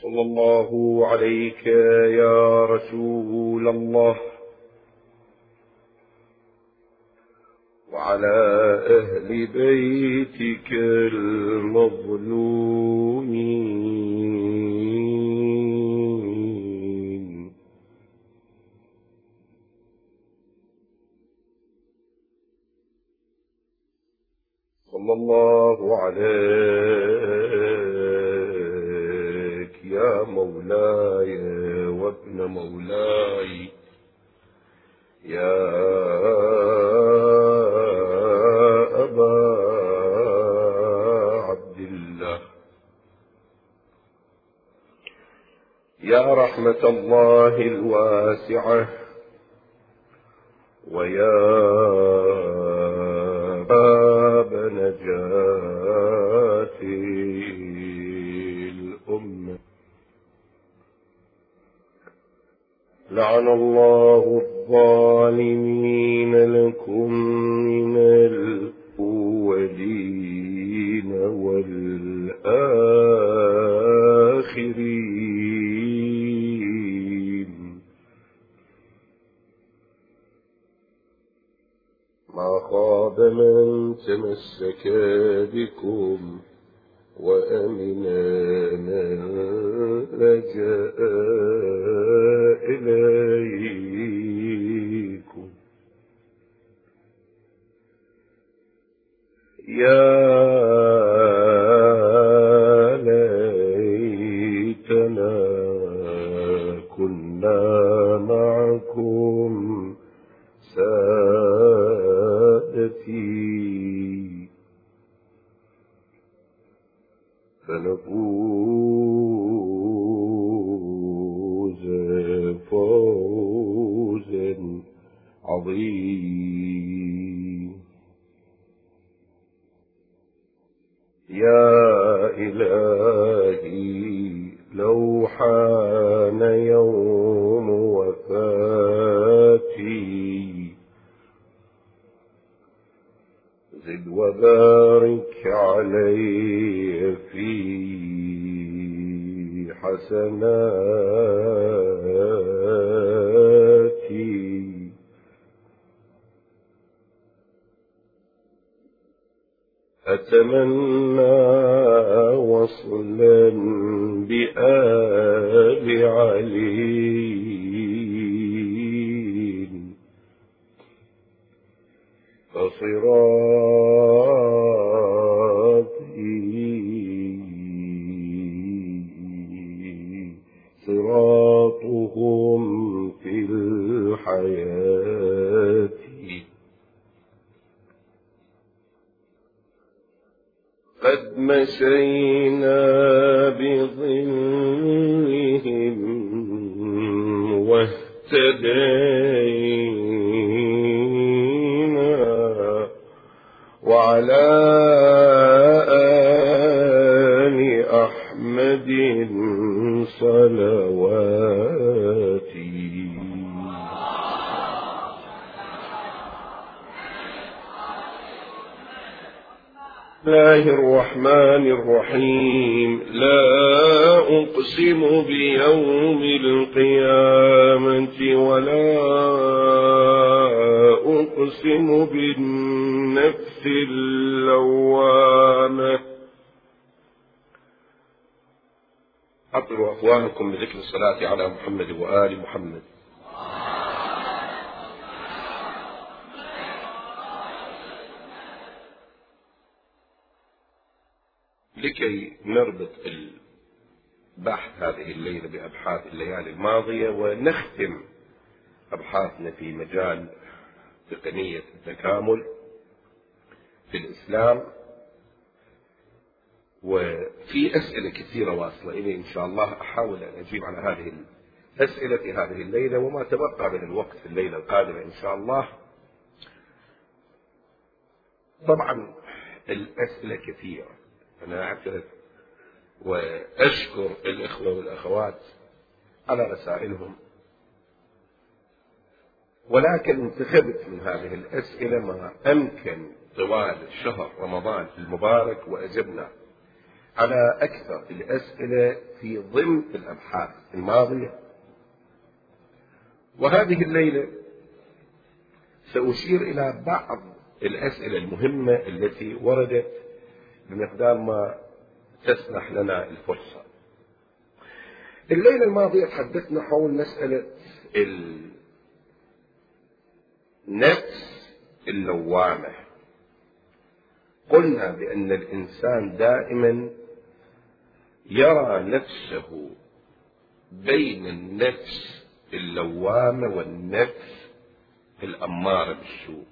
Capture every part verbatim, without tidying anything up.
صلى الله عليك يا رسول الله وعلى أهل بيتك المظلومين. صلى الله عليك يا مولاي وابن مولاي يا أبا عبد الله، يا رحمة الله الواسعة ويا باب نجاة الأمة. لعن الله الظالمين لكم من الأولين والآخرين، ما خاب من تمسك بكم وأمن من لجأ إليكم. يا ليتنا كنا معكم سادتي فنفوز فوزا عظيما. يا إلهي لو حان يوم وفاتي زد وبارك علي في حسناتي. أتمنى وصلا بآل علي فصراطي صراطهم في الحياة. قد مشينا بظلهم واهتدينا وعلى آل أحمد صلواتي. بسم الله الرحمن الرحيم. لا أقسم بيوم القيامة ولا أقسم بالنفس اللوامة. أطلوا أخوانكم بذكر الصلاة على محمد وآل محمد. لكي نربط البحث هذه الليلة بأبحاث الليالي الماضية ونختم أبحاثنا في مجال تقنية التكامل في الإسلام، وفي أسئلة كثيرة واصلة إلي إن شاء الله أحاول أن أجيب على هذه الأسئلة في هذه الليلة وما تبقى من الوقت في الليلة القادمة إن شاء الله. طبعا الأسئلة كثيرة، أنا أعترف وأشكر الإخوة والأخوات على رسائلهم، ولكن انتخبت من هذه الأسئلة ما أمكن طوال شهر رمضان المبارك وأجبنا على أكثر الأسئلة في ضمن الأبحاث الماضية. وهذه الليلة سأشير إلى بعض الأسئلة المهمة التي وردت بمقدار ما تسمح لنا الفرصة. الليلة الماضية تحدثنا حول مسألة النفس اللوامة. قلنا بأن الإنسان دائما يرى نفسه بين النفس اللوامة والنفس الأمارة بالسوء.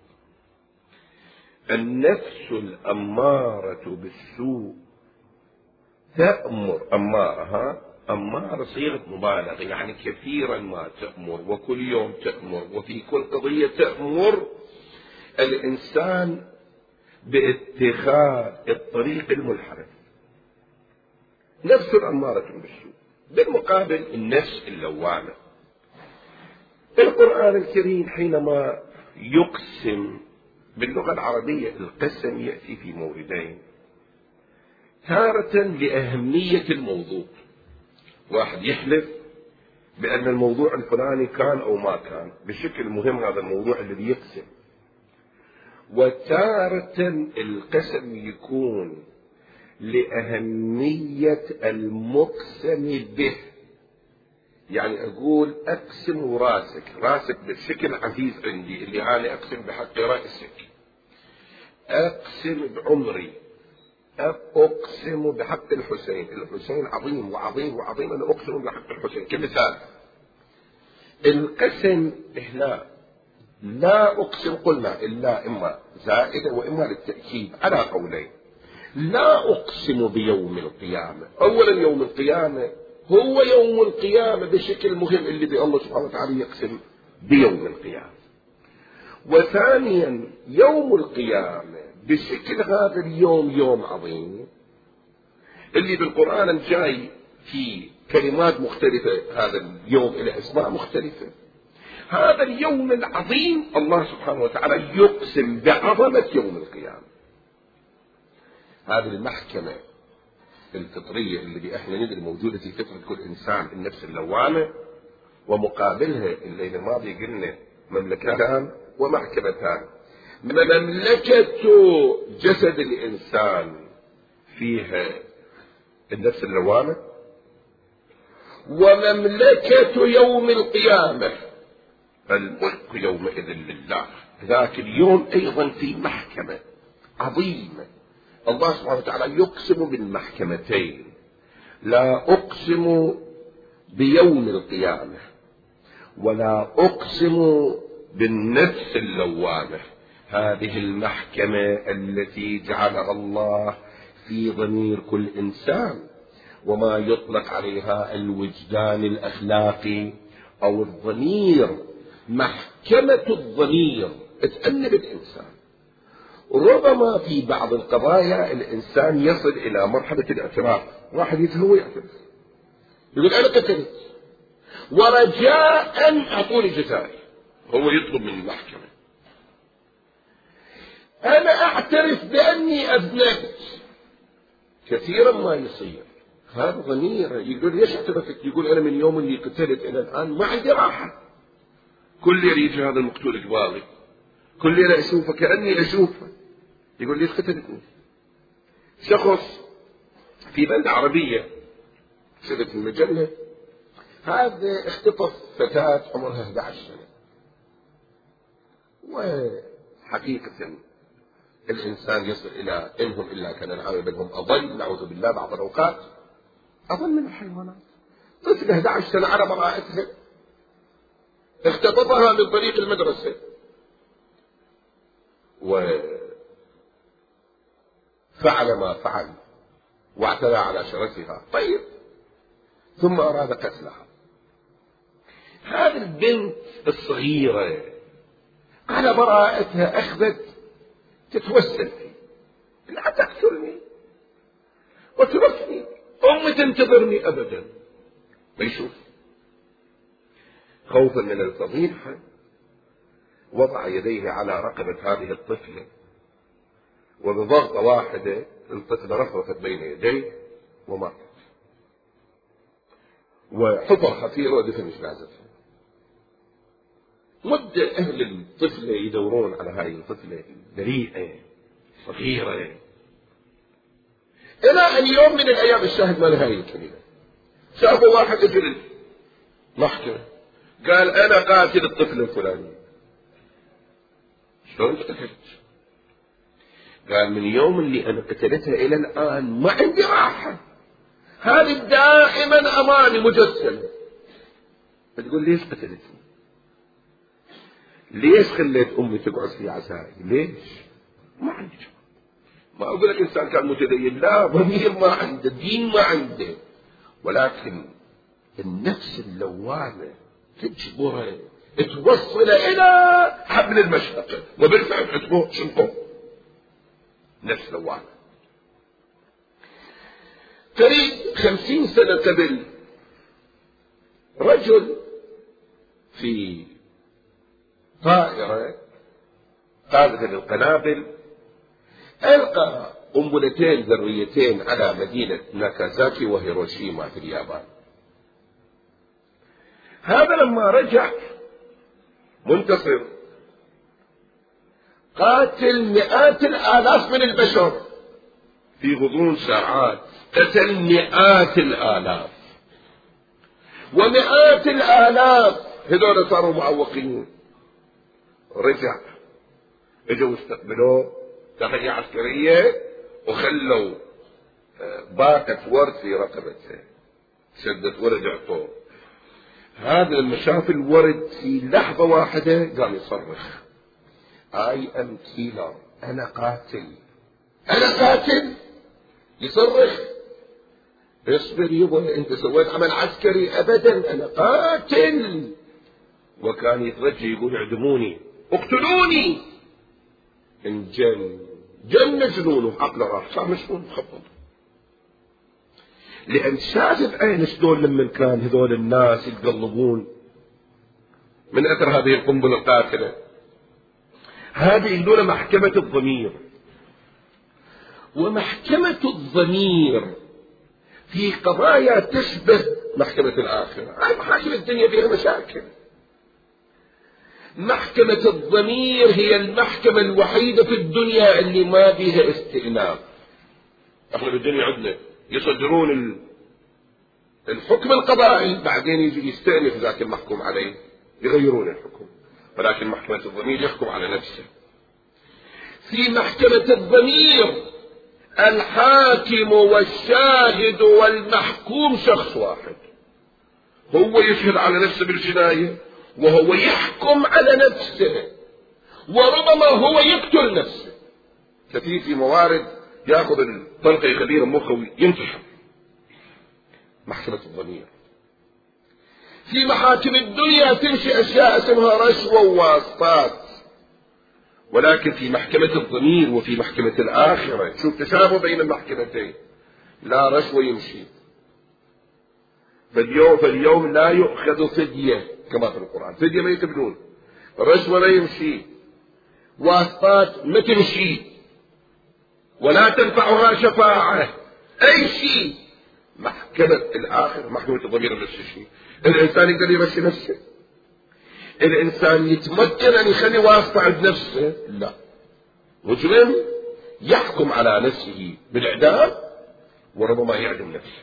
النفس الأمارة بالسوء تأمر، أمارة ها أمارة صيغة مبالغة، يعني كثيرا ما تأمر وكل يوم تأمر وفي كل قضية تأمر الإنسان باتخاذ الطريق المنحرف. نفس الأمارة بالسوء. بالمقابل النفس اللوامة. القرآن الكريم حينما يقسم باللغة العربية القسم يأتي في موردين، تارة لأهمية الموضوع، واحد يحلف بأن الموضوع الفلاني كان أو ما كان بشكل مهم هذا الموضوع الذي يقسم، وتارة القسم يكون لأهمية المقسم به. يعني أقول أقسم راسك، راسك بالشكل عزيز عندي اللي أنا أقسم بحق رأسك، أقسم بعمري، أقسم بحق الحسين، الحسين عظيم وعظيم وعظيم، أنا أقسم بحق الحسين كمثال. القسم هنا لا أقسم قلنا إلا إما زائدة وإما للتأكيد على قولين. لا أقسم بيوم القيامة. أولا يوم القيامة هو يوم القيامة بشكل مهم اللي بي الله سبحانه وتعالى يقسم بيوم القيامة. وثانيا يوم القيامة بشكل هذا اليوم يوم عظيم اللي بالقرآن الجاي في كلمات مختلفة، هذا اليوم له أسماء مختلفة. هذا اليوم العظيم الله سبحانه وتعالى يقسم بعظمة يوم القيامة. هذه المحكمة الفطرية اللي احنا ندري موجودة في فطرة كل إنسان، النفس اللوامة، ومقابلها الليلة الماضية قلنا مملكتان ومحكمتان. مملكة جسد الإنسان فيها النفس اللوامة، ومملكة يوم القيامة الملك يومئذ لله. ذاك اليوم أيضا في محكمة عظيمة الله سبحانه وتعالى يقسم بالمحكمتين. لا أقسم بيوم القيامة ولا أقسم بالنفس اللوامة. هذه المحكمة التي جعلها الله في ضمير كل إنسان، وما يطلق عليها الوجدان الأخلاقي أو الضمير، محكمة الضمير تأنب الإنسان. ربما في بعض القضايا الإنسان يصل إلى مرحلة الاعتراف، واحد يتهوى يعترف يقول أنا قتلت ورجاء أعطوني جزائي، هو يطلب من المحكمة أنا أعترف بأني أذنبت. كثيرا ما يصير هذا ضمير يقول ليش اعترفت؟ يقول أنا من يوم اللي قتلت إلى الآن ما عندي راحة، كل يوم يجي هذا المقتول قبالي، كل يوم أشوفه كأني أشوفه، يقول ليش قتلتني؟ شخص في بلدة عربية شفت المجلة، هذا اختطف فتاة عمرها أحد عشر سنة، وحقيقة الإنسان يصل إلى إنهم إلا كان العامل بينهم أضل، نعوذ بالله بعض الأوقات أضل من الحيوانات. طفل أحد عشر سنة على براءتها اختطفها من طريق المدرسة وفعل ما فعل واعتدى على شرفها، طيب ثم أراد قتلها. هذه البنت الصغيرة على براءتها أخذت تتوسل فيه، لا تقتلني وتركني، أمي تنتظرني أبدا. ويشوف خوفا من الفضيحة وضع يديه على رقبة هذه الطفلة، وبضغطة واحدة الطفلة رفرفت بين يديه ومات، وحفر حفيرة ودفن جنازته. مدة أهل الطفلة يدورون على هاي الطفلة بريئة صغيرة، إلى أن يوم من الأيام الشاهد مال هاي الكلمة شافوا واحد اجل محكمة قال أنا قاتل الطفل الفلاني. شلون قتلت؟ قال من يوم اللي أنا قتلتها إلى الآن ما عندي راحة، هذه دائما أمامي مجسمة. بتقول ليش قتلتني؟ ليش خليت أمي تقعد في عزائي؟ ليش؟ ما عندي جواب. ما أقول لك إنسان كان متدين، لا، ضمير ما عنده، دين ما عنده، ولكن النفس اللوامة تجبره توصل إلى حبل المشنقة، وبالفعل عتبه شنقه نفس لوامة. قريب خمسين سنة قبل رجل في طائرة قاذفة للقنابل ألقى قنبلتين ذريتين على مدينة ناكازاكي وهيروشيما في اليابان. هذا لما رجع منتصر قاتل مئات الآلاف من البشر في غضون ساعات، قتل مئات الآلاف، ومئات الآلاف هذول صاروا معوقين. رجع اجوا استقبلوه تحية عسكرية وخلوا باقة ورد في رقبته، شدت ورد عطوه. هذا لما شاف الورد في لحظة واحدة قام يصرخ I am killer، أنا قاتل، أنا قاتل. يصرخ اصبر يبا أنت سويت عمل عسكري، أبدا أنا قاتل. وكان يترجى يقول اعدموني اقتلوني. انجن جن جنونه، عقله راح، صار مجنون مخبط، لأن شاف بعينه شلون لما كان هذول الناس يتقلبون من أثر هذه القنبلة القاتلة. هذه يقولون محكمة الضمير. ومحكمة الضمير في قضايا تشبه محكمة الآخرة. هاي محاكم الدنيا فيها مشاكل. محكمة الضمير هي المحكمة الوحيدة في الدنيا اللي ما فيها استئناف. احنا بالدنيا عندنا يصدرون الحكم القضائي، بعدين يجي يستأنف ذاك المحكوم عليه يغيرون الحكم، ولكن محكمة الضمير يحكم على نفسه. في محكمة الضمير الحاكم والشاهد والمحكوم شخص واحد، هو يشهد على نفسه بالجناية وهو يحكم على نفسه، وربما هو يقتل نفسه. كثير في موارد ياخذ الطلقة يخليه مخه وينتحر. محكمة الضمير. في محاكم الدنيا تمشي أشياء اسمها رشوة وواسطات، ولكن في محكمة الضمير وفي محكمة الآخرة شوف تشابه بين المحكمتين. لا رشوة يمشي، فاليوم فاليوم لا يؤخذ فدية كما في القرآن، فدية ما يقبلون، رشوة ما يمشي، واسطات ما تمشي، ولا تنفعها شفاعة، أي شيء. محكمة الآخرة محكمة الضمير نفس الشيء. الإنسان يقدر يمشي نفسه، الإنسان يتمكن أن يخلي واسطة عند نفسه؟ لا. مجرم يحكم على نفسه بالإعدام وربما يعدم نفسه.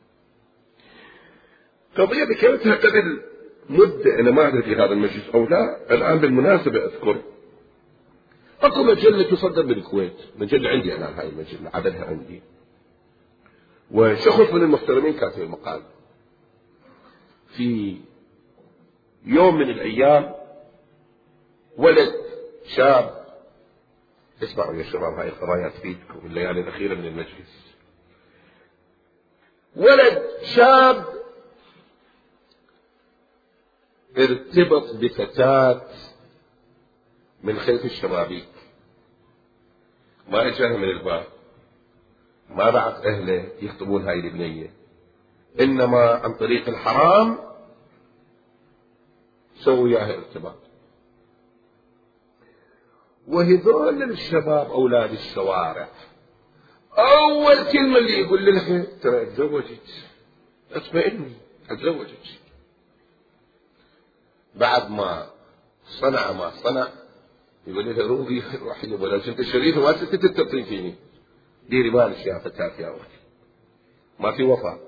قضية ذكرتها قبل مدة، أنا ما أدري في هذا المجلس أو لا، الآن بالمناسبة أذكر أكو مجلة تصدر بالكويت، مجلة عندي أنا، هاي المجلة عددها عندي، وشخص من المحترمين كاتب المقال. في يوم من الأيام ولد شاب، اسمعوا يا شباب هاي القضايا تفيدكم الليالي الأخيرة من المجلس. ولد شاب ارتبط بفتاة من خلف الشبابيك، ما اجاها من الباب، ما بعث أهله يخطبون هاي البنية، إنما عن طريق الحرام سووا وياها ارتباط. وهذول الشباب أولاد الشوارع أول كلمة اللي يقول لها ترى اتزوجت، اطمئني اتزوجت. بعد ما صنع ما صنع يقول لها روحي روحي ولا كنت شريفة ما تتتبطين فيني، ديري بالك يا فتاة يا أختي، ما في وفاء.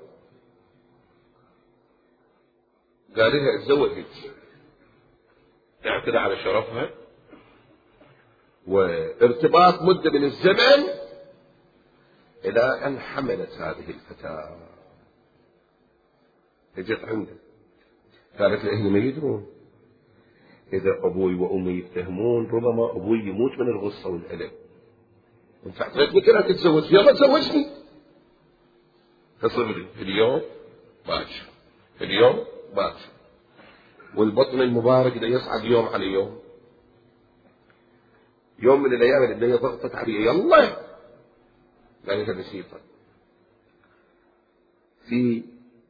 قال لها اتزوجت، اعتدى على شرفها، وارتباط مدة من الزمن إلى أن حملت هذه الفتاة. اجت عنده قالت له إحنا ما يدرون، إذا أبوي وأمي يتهمون ربما أبوي يموت من الغصة والألم، أنت أعطيتني كذا تتزوج، يلا تزوجني. فصبري اليوم باكر اليوم باكر، والبطن المبارك ده يصعد يوم على يوم. يوم من الأيام اللي ضغطت عليه يلا قالت بسيطة في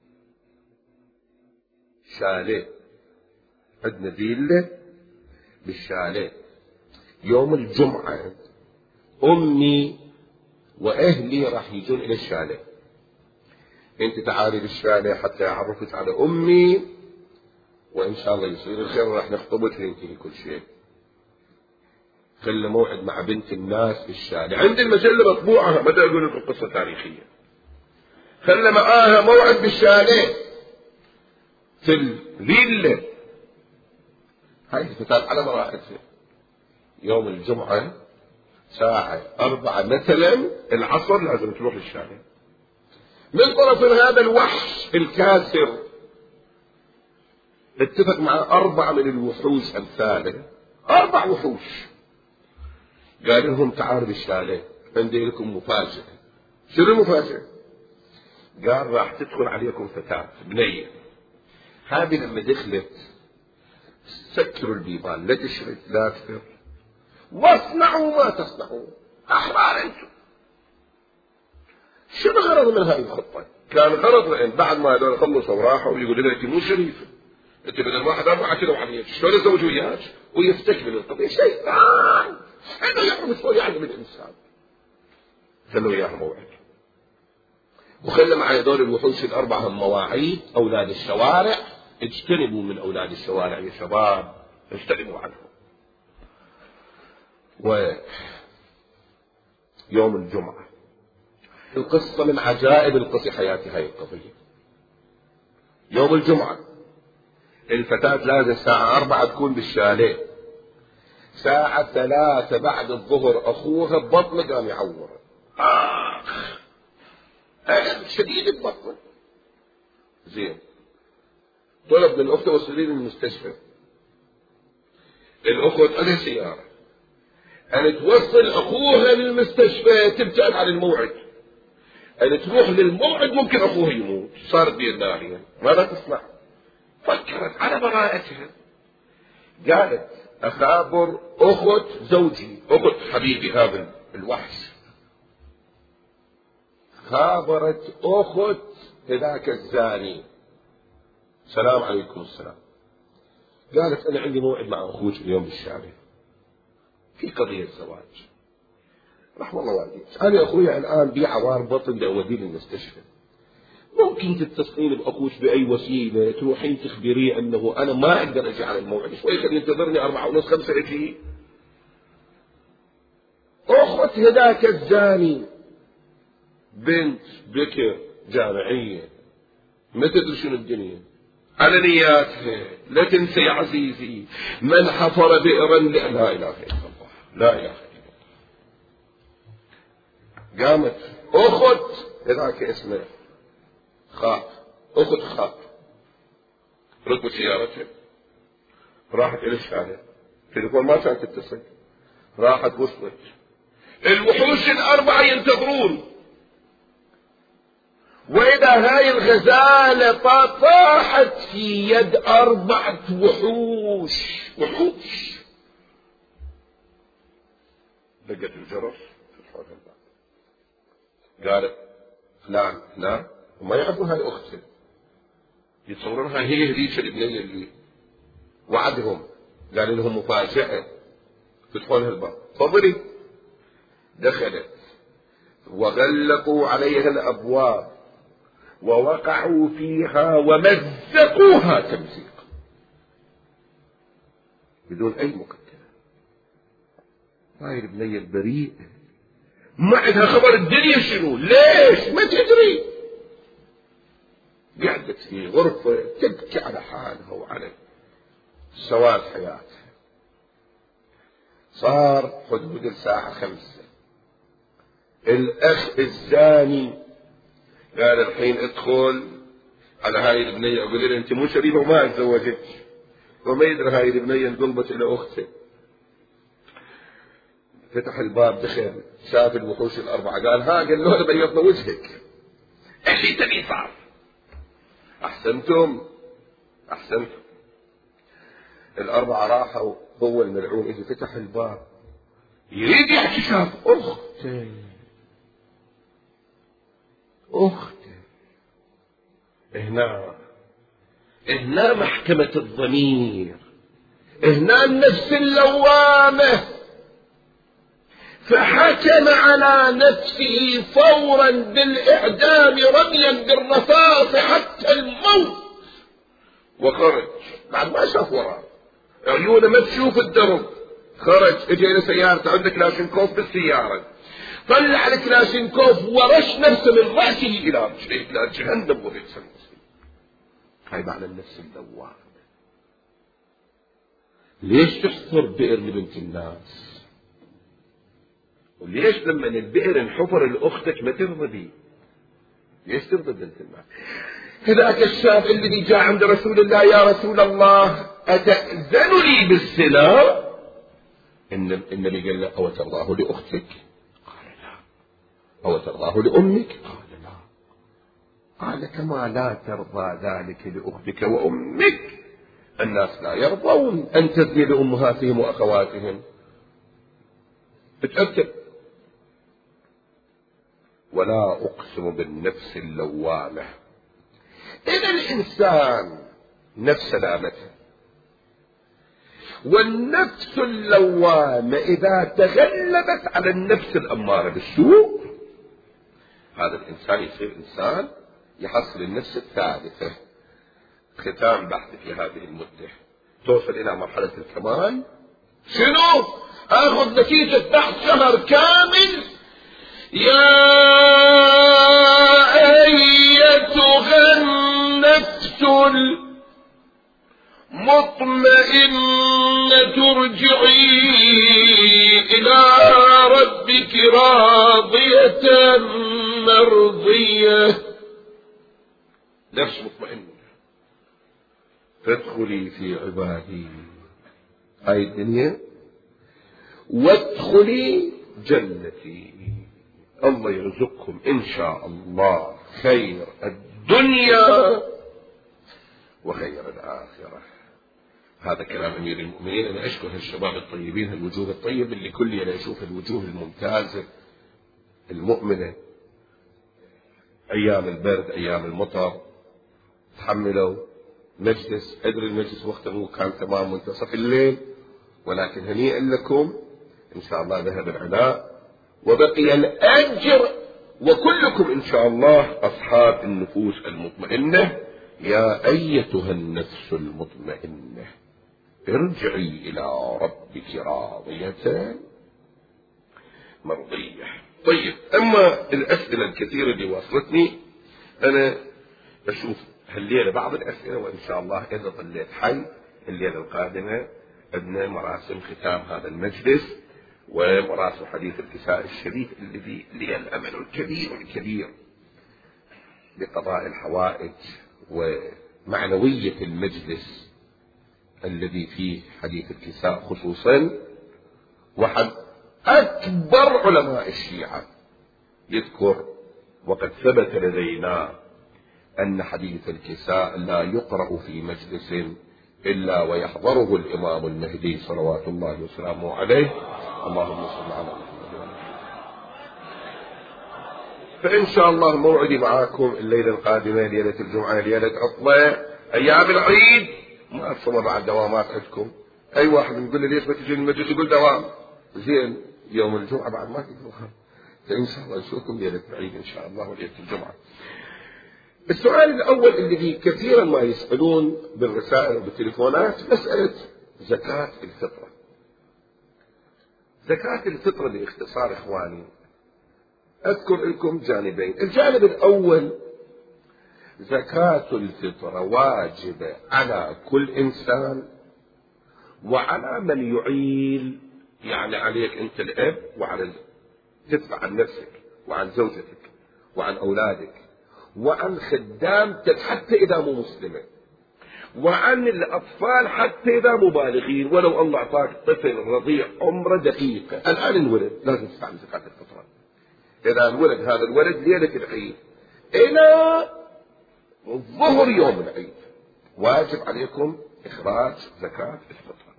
شاليه عندنا فيلا بالشاليه، يوم الجمعة أمي وأهلي راح يجون إلى الشاليه، أنت تعالي للشاليه حتى أعرفك على أمي، وإن شاء الله يصير الخير راح نخطبك وينتهي كل شيء. خلى موعد مع بنت الناس في الشارع، عند المجلة مطبوعة، ما أقول لكم قصة تاريخية. خلى معاها موعد بالشارع في الفيلا. هاي الفتاة على ما راحت يوم الجمعة ساعة أربعة مثلا العصر لازم تروح للشارع. من طرف هذا الوحش الكاسر اتفق مع أربعة من الوحوش أمثاله، أربع وحوش، قال لهم تعالوا بالشاليه عندي لكم مفاجأة. شنو المفاجأة؟ قال راح تدخل عليكم فتاة بنية، هذه لما دخلت سكروا البيبان، لا تشرد لا تفر، واصنعوا ما تصنعوا، أحرار أنتم. شنو غرض من هذه الخطة؟ كان غرض إن بعد ما هذول خلصوا وراحوا يقول لها أنت مو شريفة، أنت بدل واحد أربعة كذا وعليك، شلون الزوج وياك؟ ويستكمل القضية شيطان، هذا يعرف شلون يعلم الإنسان. خلوا إياها موعد، وخلى مع هذول الوحوش الأربعة هم مواعيد. أولاد الشوارع اجتنبوا من أولاد الشوارع يا شباب، اجتنبوا عنهم. ويوم الجمعة القصة من عجائب القصة حياتي هاي القضية. يوم الجمعة الفتاة لازم الساعة أربعة تكون بالشاليه، ساعة ثلاثة بعد الظهر أخوها ببطنه قام يعور، آخ ألم شديد ببطنه. زين طلب من أخته وصلي لي المستشفى. الأخوة تأخذ سيارة أن توصل أخوها للمستشفى، تبتعد عن الموعد، أن تروح للموعد ممكن أخوها يموت. صارت بين ناريا، ماذا تصنع؟ فكرت على براءتها، قالت أخابر أخت زوجي، أخت حبيبي هذا الوحش، خابرت أخت ذاك الزاني، سلام عليكم السلام. قالت أنا عندي موعد مع أخوك اليوم بالشارع في قضية زواج. رحم الله والديك، أنا أخويا الآن بي عوار بطن لأوديه للمستشفى، ممكن تتصلين بأخوك بأي وسيلة تروحين تخبريه أنه أنا ما أقدر أجي على الموعد، شوي خلي ينتظرني أربعة ونص خمسة أجي. أخت هذاك الزاني بنت بكر جامعية، ما تدري شنو الدنيا على نياتها. لا تنسى يا عزيزي من حفر بئرا لا إله إلا الله، لا إله إلا الله. قامت أخت هذاك اسمه خاف، أخت خاف، ركبت سيارتها راحت إلى الشارع، تليفون ما كانت تتصل، راحت وصلت الوحوش الأربعة ينتظرون، وإذا هاي الغزالة طاحت في يد أربعة وحوش وحوش. دقت الجرس فتحوا الباب، قالت فلان فلان، وما يعرفون هاي أختها، يتصورونها هي هذيك الابنية اللي وعدهم، قال لهم مفاجأة، فتحوا لها الباب، تفضلي. دخلت وغلقوا عليها الأبواب ووقعوا فيها ومزقوها تمزيقا بدون أي مقدمة. هاي البنية البريئة ما عندها خبر الدنيا شنو، ليش ما تدري، قعدت في غرفة تبكي على حالها وعلى سواد حياتها. صار حدود الساعة خمسة، الأخ الزاني قال الحين ادخل على هاي البنية أقول لها أنت مو شريفة وما اتزوجت، وما يدري هاي البنية انقلبت إلى أخته. فتح الباب دخل شاف الوحوش الأربعة قال ها قال له بيضنا وجهك اللي تبي صار. أحسنتم أحسنتم. الأربعة راحوا، هو الملعون إذا فتح الباب يريد يحكي شاف أخته أخته. هنا هنا محكمة الضمير، هنا النفس اللوامة. فحكم على نفسه فورا بالإعدام رميا بالرصاص حتى الموت، وخرج بعد ما شاف وراه، عيونه ما تشوف الدرب. خرج اجى الى سيارته، عنده كلاشينكوف بالسيارة، طلع الكلاشينكوف ورش نفسه من رأسه الى رجليه الى جهنم وبئس المصير. هاي معنى النفس اللوامة. ليش تحفر بئر لبنت الناس؟ وليش لما البئر انحفر لأختك ما ترضى بيه؟ ليش ترضى بنت الناس؟ هذاك الشاب الذي جاء عند رسول الله يا رسول الله أتأذن لي بالزنا؟ إن النبي قال له أو ترضاه لأختك؟ قال لا. أو ترضاه لأمك؟ قال لا. قال كما لا ترضى ذلك لأختك وأمك الناس لا يرضون أن تزني لأمهاتهم وأخواتهم. اتأكد. ولا أقسم بالنفس اللوامة. إذا الإنسان نفس سلامته، والنفس اللوامة إذا تغلبت على النفس الأمارة بالسوء، هذا الإنسان يصير إنسان يحصل النفس الثالثة. ختام بحث في هذه المدة توصل إلى مرحلة الكمال. شنو؟ آخذ نتيجة بحث شهر كامل. يا أيتها النفس المطمئنة ارجعي إلى ربك راضية مرضية. نفس مطمئنة فادخلي في عبادي، هاي الدنيا، وادخلي جنتي. الله يرزقكم إن شاء الله خير الدنيا وخير الآخرة. هذا كلام أمير المؤمنين. أنا أشكر الشباب الطيبين، الوجوه الطيبة اللي كل أنا أشوف الوجوه الممتازة المؤمنة. أيام البرد أيام المطر تحملوا مجلس، أدري المجلس وقته كان تمام منتصف الليل، ولكن هنيئا لكم إن شاء الله ذهب العناء وبقي الأجر، وكلكم إن شاء الله أصحاب النفوس المطمئنة. يا أيتها النفس المطمئنة ارجعي إلى ربك راضية مرضية. طيب، أما الأسئلة الكثيرة اللي وصلتني أنا أشوف هالليلة بعض الأسئلة، وإن شاء الله إذا ظليت حي الليلة القادمة عندنا مراسم ختام هذا المجلس ومراسم حديث الكساء الشريف الذي لي الأمل الكبير الكبير لقضاء الحوائج ومعنوية المجلس الذي فيه حديث الكساء خصوصا. وحد أكبر علماء الشيعة يذكر وقد ثبت لدينا أن حديث الكساء لا يقرأ في مجلس إلا ويحضره الإمام المهدي صلوات الله وسلامه عليه. اللهم صل على محمد. فإن شاء الله موعدي معاكم الليلة القادمة ليلة الجمعة ليلة عطلة أيام العيد. ما أتصور بعد دوامات عندكم. أي واحد يقول لي ليش ما تجي المجلس يقول دوام. زين يوم الجمعة بعد ما تقدر فإن شاء الله نشوفكم ليلة العيد إن شاء الله وليلة الجمعة. السؤال الأول الذي كثيرا ما يسألون بالرسائل وبالتليفونات مسألة زكاة الفطرة. زكاة الفطرة باختصار إخواني أذكر لكم جانبين. الجانب الأول زكاة الفطرة واجبة على كل إنسان وعلى من يعيل، يعني عليك أنت الأب وعلى تدفع عن نفسك وعن زوجتك وعن أولادك وعن خدامتك حتى إذا مو مسلمة، وعن الأطفال حتى إذا مبالغين، ولو الله أعطاك طفل رضيع عمره دقيقة الآن انولد لازم تدفع عن زكاة الفطرة. إذا انولد هذا الولد ليلة العيد إلى ظهر يوم العيد واجب عليكم إخراج زكاة الفطرة.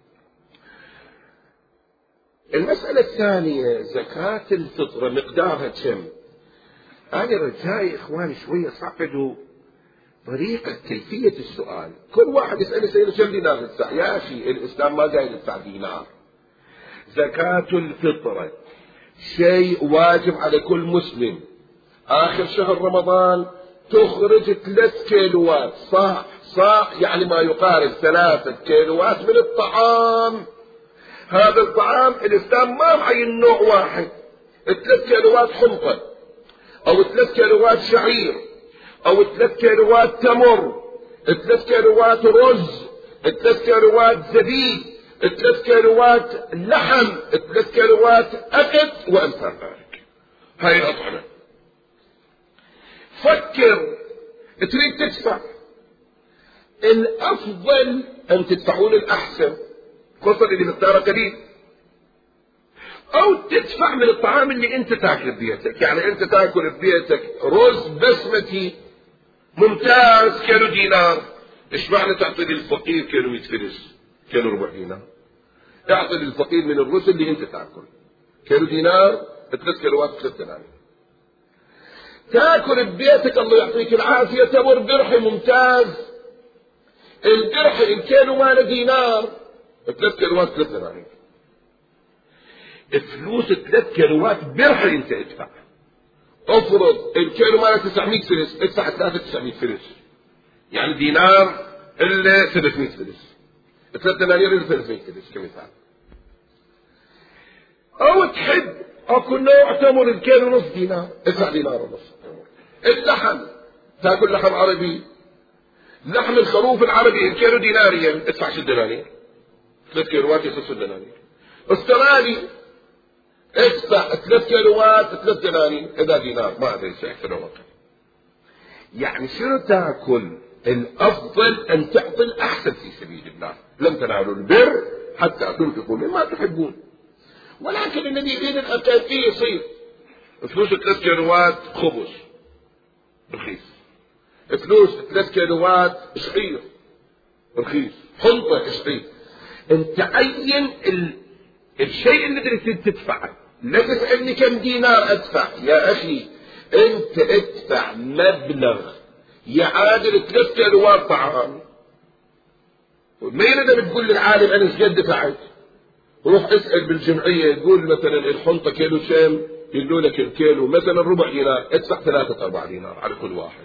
المسألة الثانية زكاة الفطرة مقدارها كم؟ أنا رجائي إخواني شوية صعدوا طريقة كيفية السؤال. كل واحد يسأل سيدنا كم دينار تدفع؟ يا أخي الإسلام ما قايل تدفع دينار. زكاة الفطرة شيء واجب على كل مسلم. آخر شهر رمضان تخرج ثلاث كيلوات صاع، صاع يعني ما يقارب ثلاثة كيلوات من الطعام. هذا الطعام الإسلام ما معين نوع واحد، ثلاث كيلوات حنطة أو ثلاث كيلوات شعير أو ثلاث كيلوات تمر، ثلاث كيلوات رز، ثلاث كيلوات زبيب، ثلاث كيلوات لحم، ثلاث كيلوات أكل وأمثال ذلك. هاي الأطعمة. فكر تريد تدفع، الأفضل أن تدفعون الأحسن خصوصا اللي مقداره قليل، أو تدفع من الطعام اللي أنت تاكل ببيتك. يعني أنت تاكل ببيتك رز بسمتي ممتاز كيلو دينار، إيش معنى تعطي للفقير كيلو مئة فلس كيلو ربع دينار؟ تعطي للفقير من الرز اللي أنت تاكل كيلو دينار ثلاث كيلوات ثلاث دنانير. تاكل ببيتك الله يعطيك العافية تمر قرحي ممتاز، القرحي الكيلو ماله دينار ثلاث كيلوات ثلاث دنانير. فلوس ثلاث كيلوات برحي انت ادفع. افرض الكيلو ماله تسعمئة فلس، ادفع ثلاثة تسعمئة فلس، يعني دينار الا سبعمئة فلس، ثلاث دنانير الا ثلاثمئة فلس كمثال. او تحب اكو نوع تمر الكيلو نص دينار، ادفع دينار ونص. اللحم تاكل لحم عربي، لحم الخروف العربي الكيلو ديناريا، ادفع ست دنانير، ثلاث كيلوات يخص دنانير. استرالي ادفع ثلاث كيلوات ثلاث دنانير، اذا دينار ما ادري ايش اكثر ولا اقل. يعني شنو تاكل؟ الافضل ان تعطي الاحسن في سبيل الله. لم تنالوا البر حتى تنفقوا مما تحبون. ولكن الذي يريد الاكل فيه يصير فلوس ثلاث كيلوات خبز رخيص، فلوس ثلاث كيلوات شعير رخيص، حنطة شعير. انت عين ال... الشيء اللي تريد تدفعه، لا تسألني كم دينار ادفع. يا اخي انت ادفع مبلغ يعادل ثلاث كيلوات طعام. ما يريد تقول للعالم انا ايش قد دفعت، روح اسأل بالجمعية تقول مثلا الحنطة كيلو كم، يقولوا لك الكيلو مثلا ربع دينار، ادفع ثلاثة اربع دينار على كل واحد.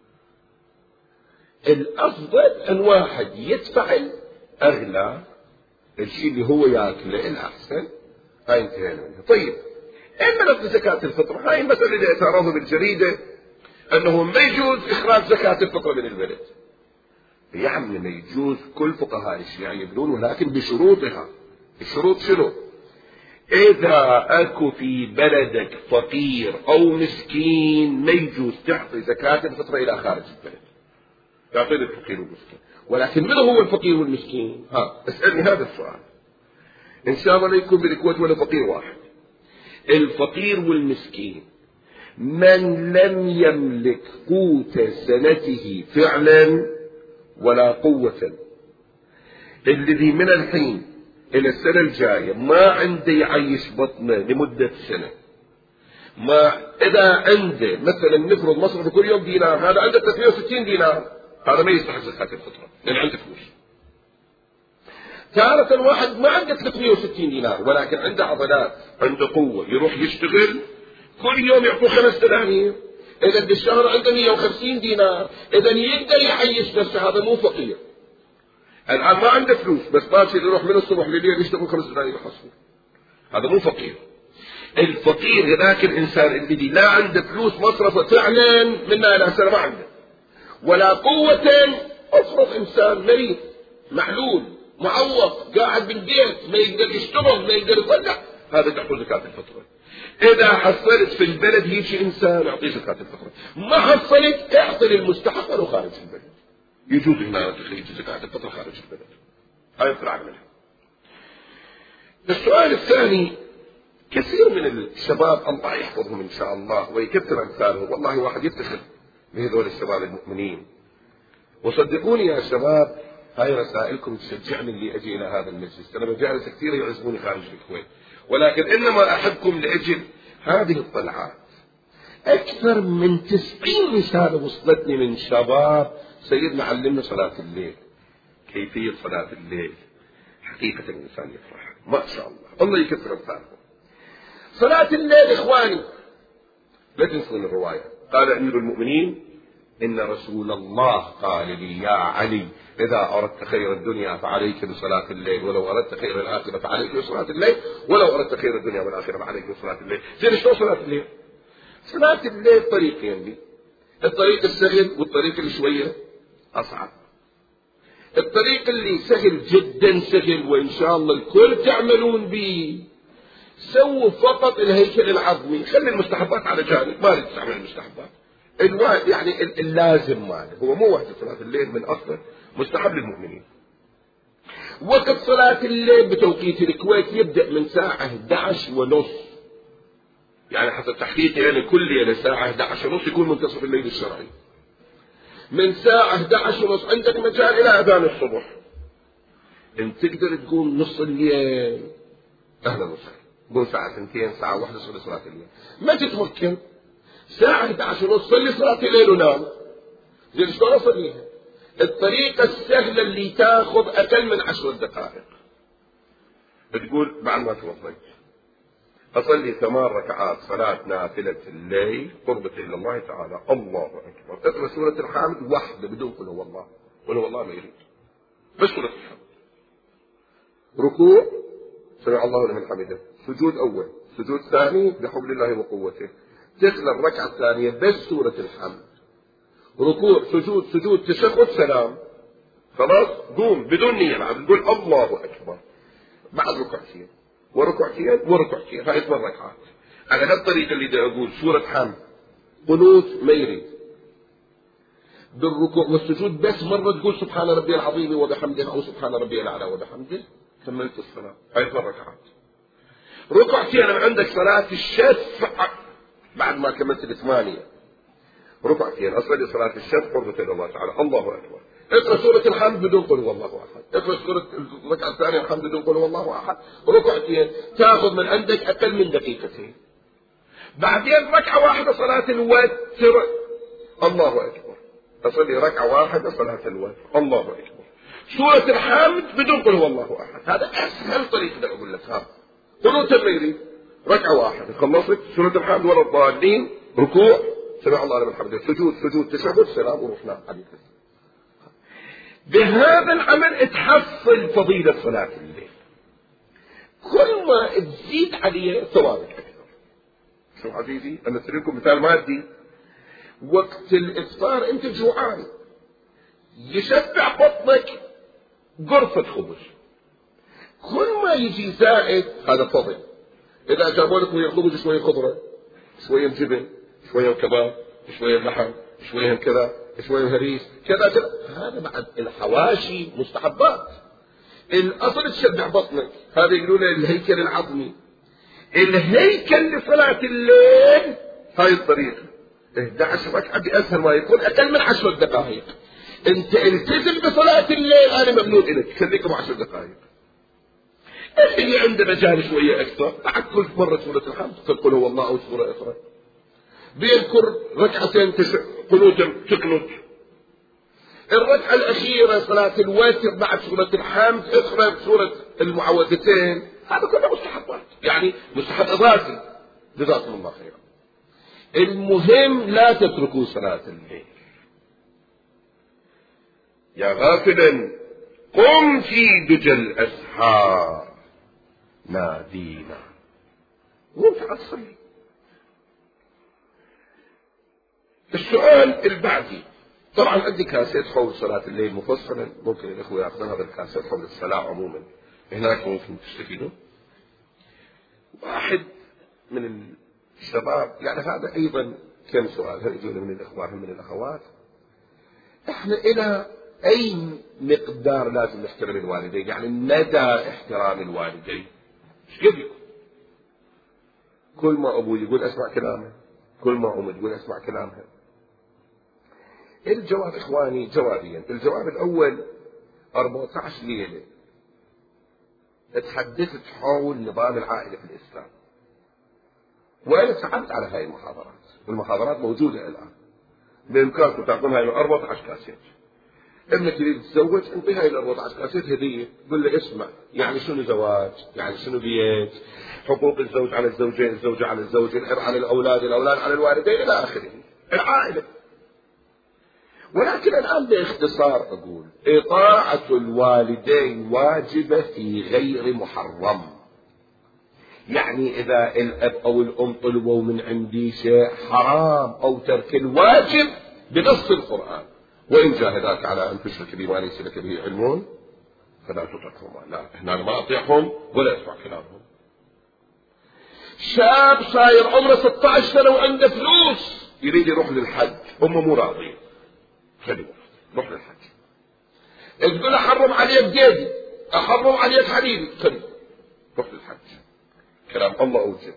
الافضل ان واحد يدفع الاغلى، الشيء اللي هو ياكله الاحسن. هاي انتهينا منها. طيب اما زكاة الفطر، هاي المسألة اللي اعترضوا بالجريدة انه ما يجوز اخراج زكاة الفطر من البلد. يا عمي ما يجوز، كل فقهاء الشيعة يقولون ولكن بشروطها. الشروط شنو؟ اذا اكو في بلدك فقير او مسكين ما يجوز تعطي زكاة الفطر الى خارج البلد، تعطي للفقير والمسكين. ولكن من هو الفقير والمسكين؟ ها اسألني هذا السؤال ان شاء الله لا يكون بالكويت ولا فقير واحد. الفقير والمسكين من لم يملك قوت سنته فعلا ولا قوة، الذي من الحين الى السنة الجاية ما عنده يعيش بطنه لمدة سنة، ما اذا عنده مثلا نفرض مصرف كل يوم دينار، هذا عنده ثلاثمئة وستين دينار، هذا ما يستحق زكاة الفطرة لان عنده فلوس. تارة واحد ما عنده ثلاثمئة وستين دينار ولكن عنده عضلات، عنده قوة، يروح يشتغل كل يوم يعطوه خمس دنانير، إذا بالشهر عنده مئة وخمسين دينار، إذا يقدر يعيش نفسه، هذا مو فقير. الآن ما عنده فلوس بس باكر يروح من الصبح لليل يشتغل خمس دنانير يحصل، هذا مو فقير. الفقير هذاك الإنسان الذي لا عنده فلوس مصرفه فعلا منا إلى سنة ما عنده، ولا قوة أفرض إنسان مريض معلول معوق قاعد بالبيت ما يقدر يشتغل ما يقدر يطلع، هذا تعطي زكاة الفطرة. إذا حصلت في البلد هيك إنسان أعطيه زكاة الفطرة، ما حصلت اعطي للمستحق ولو خارج البلد، يجوز هنا تخريج زكاة الفطرة خارج البلد، هاي يطلع منها. السؤال الثاني، كثير من الشباب الله يحفظهم إن شاء الله ويكثر أمثالهم، والله واحد يفتخر بهذول الشباب المؤمنين، وصدقوني يا شباب هاي رسائلكم تشجعني اللي أجي إلى هذا المجلس. أنا مجالس كثير يعزموني خارج الكويت، ولكن إنما أحبكم لأجل هذه الطلعات. أكثر من تسعين رسالة وصلتني من شباب سيدنا علمنا صلاة الليل، كيفية صلاة الليل، حقيقة الإنسان يفرح ما شاء الله، الله يكثر أمثالهم. صلاة الليل إخواني لا تنسون الرواية، قال أمير المؤمنين إن رسول الله قال لي يا علي إذا أردت خير الدنيا فعليك بصلاة الليل، ولو أردت خير الآخرة فعليك بصلاة الليل، ولو أردت خير الدنيا والآخرة فعليك بصلاة الليل. زين شلون صلاة الليل؟ صلاة الليل طريقين لي، الطريق السهل والطريق اللي شوية أصعب. الطريق اللي سهل جدا سهل وإن شاء الله الكل تعملون به، سووا فقط الهيكل العظمي، خلي المستحبات على جانب، ما نريد تعمل المستحبات، الواحد يعني اللازم ماله هو مو وقت صلاة الليل من أصله مستحب للمؤمنين. وقت صلاة الليل بتوقيت الكويت يبدأ من ساعة إحدى عشر ونص، يعني حسب تحقيقي يعني كل ليلة ساعة إحدى عشر ونص يكون منتصف الليل الشرعي. من ساعة إحدى عشر ونص عندك مجال إلى أذان الصبح. إن تقدر تقوم نص الليل أهلا وسهلا، قوم ساعة سنتين ساعة واحدة صلي صلاة الليل. ما تتمكن ساعة إحدى عشر ونص صلي صلاة الليل ونام. زين شلون أصليها؟ الطريقة السهلة اللي تاخذ أقل من عشر دقائق، بتقول بعد ما توضيت أصلي ثمان ركعات صلاة نافلة الليل قربة إلى الله تعالى، الله أكبر، اقرأ سورة الحمد وحده بدون قل هو الله، قل هو الله ما يريد، بس سورة الحمد. ركوع سمع الله لمن حمده، سجود أول، سجود ثاني بحول الله وقوته، تخلى الركعة الثانية بس سورة الحمد، ركوع سجود سجود تشهد سلام، خلاص قوم بدون نية بعد تقول الله أكبر، بعد ركعتين وركعتين وركعتين، هاي ثمان ركعات. على هالطريقة اللي بدي أقول سورة حمد قنوت ما يريد، بالركوع والسجود بس مرة تقول سبحان ربي العظيم وبحمده أو سبحان ربي الأعلى وبحمده، كملت الصلاة، هاي ثمان ركعات. ركعتين لما عندك صلاة الشفع بعد ما كملت الثمانية، ركعتين أصلي صلاة الشفع قربة إلى الله تعالى، الله أكبر، اقرأ سورة الحمد بدون قل هو الله أحد، اقرأ سورة الركعة الثانية الحمد بدون قل هو الله أحد، ركعتين تأخذ من عندك أقل من دقيقتين. بعدين ركعة واحدة صلاة الوتر، الله أكبر، أصلي ركعة واحدة صلاة الوتر، الله أكبر، سورة الحمد بدون قل هو الله أحد. هذا أسهل طريقة بدي أقول لك. هذا قنوت الليل ركعة واحدة خلصت سورة الحمد ولا الضالين، ركوع سمع الله لمن حمده، سجود سجود تشهد سلام ورحنا عليك. بهذا العمل تحصل فضيلة صلاة الليل، كل ما تزيد عليه ثوابت أكثر. شو عزيزي أنا أسألكم مثال مادي، وقت الإفطار أنت جوعان يشبع بطنك قرصة خبز، كل ما يجي زائد هذا فضل. إذا جابوا لك ويا خبز شوية خضرة شوية جبن شوية كباب شوية لحم شوية كذا شوية هريس كذا كذا، هذا بعد الحواشي مستحبات. الأصل تشبع بطنك، هذا يقولون الهيكل العظمي. الهيكل لصلاة الليل هاي الطريقة إحدى عشر ركعة بأسهل ما يكون أقل من عشر دقائق. أنت التزم بصلاة الليل أنا ممنون إليك، خليكم عشر دقائق. اللي عنده مجال شوية أكثر بعد كل مرة سورة الحمد تقول هو الله أو سورة أخرى، بيذكر ركعتين قنوت تقنط. الركعة الأخيرة صلاة الوتر بعد سورة الحمد اقرأ سورة المعوذتين، هذا كله مستحبات، يعني مستحب إضافي، جزاكم الله خيرا. المهم لا تتركوا صلاة الليل. يا غافلا قم في دجى الأسحار نادينا، قوم تعال صلي. السؤال البعدي، طبعا عندي كاسيت حول صلاة الليل مفصلا، ممكن الإخوة يأخذون هذا الكاسيت حول الصلاة عموما، هناك ممكن تستفيدوا. واحد من الشباب، يعني هذا أيضا كم سؤال هل يجون من الإخوة هم من الأخوات، احنا إلى أي مقدار لازم نحترم الوالدين؟ يعني مدى احترام الوالدين ايش قد يكون؟ كل ما أبوي يقول أسمع كلامه، كل ما أمي تقول أسمع كلامها. الجواب إخواني جوابين. الجواب الأول، أربعة عشر ليلة تحدثت حول نظام العائلة في الإسلام، وأنا تعبت على هاي المحاضرات، والمحاضرات موجودة الآن، بإمكانكم تعطون هاي أربعة عشر كاسيت. ابنك يريد يتزوج، انطي هاي الأربعة عشر كاسيت هدية، قل له اسمع يعني شنو زواج، يعني شنو بيت، حقوق الزوج على الزوجين، الزوجة على الزوج، الأب على الأولاد، الأولاد على الوالدين، إلى آخره، العائلة. ولكن الآن باختصار أقول إطاعة الوالدين واجبة في غير محرم. يعني إذا الأب أو الأم طلبوا من عندي شيء حرام أو ترك الواجب بنص القرآن، وإن جاهداك على أن تشرك بي ما ليس لك به علم فلا تطعهما. لا، هنا ما أطيعهم ولا أسمع كلامهم. شاب صاير عمره ستة عشر سنة وعنده فلوس يريد يروح للحج، أمه مو راضية، خليه روح للحج. تقول أحرم عليك جيدي، أحرم عليك حبيبي، خليه روح للحج، كلام الله أوجب.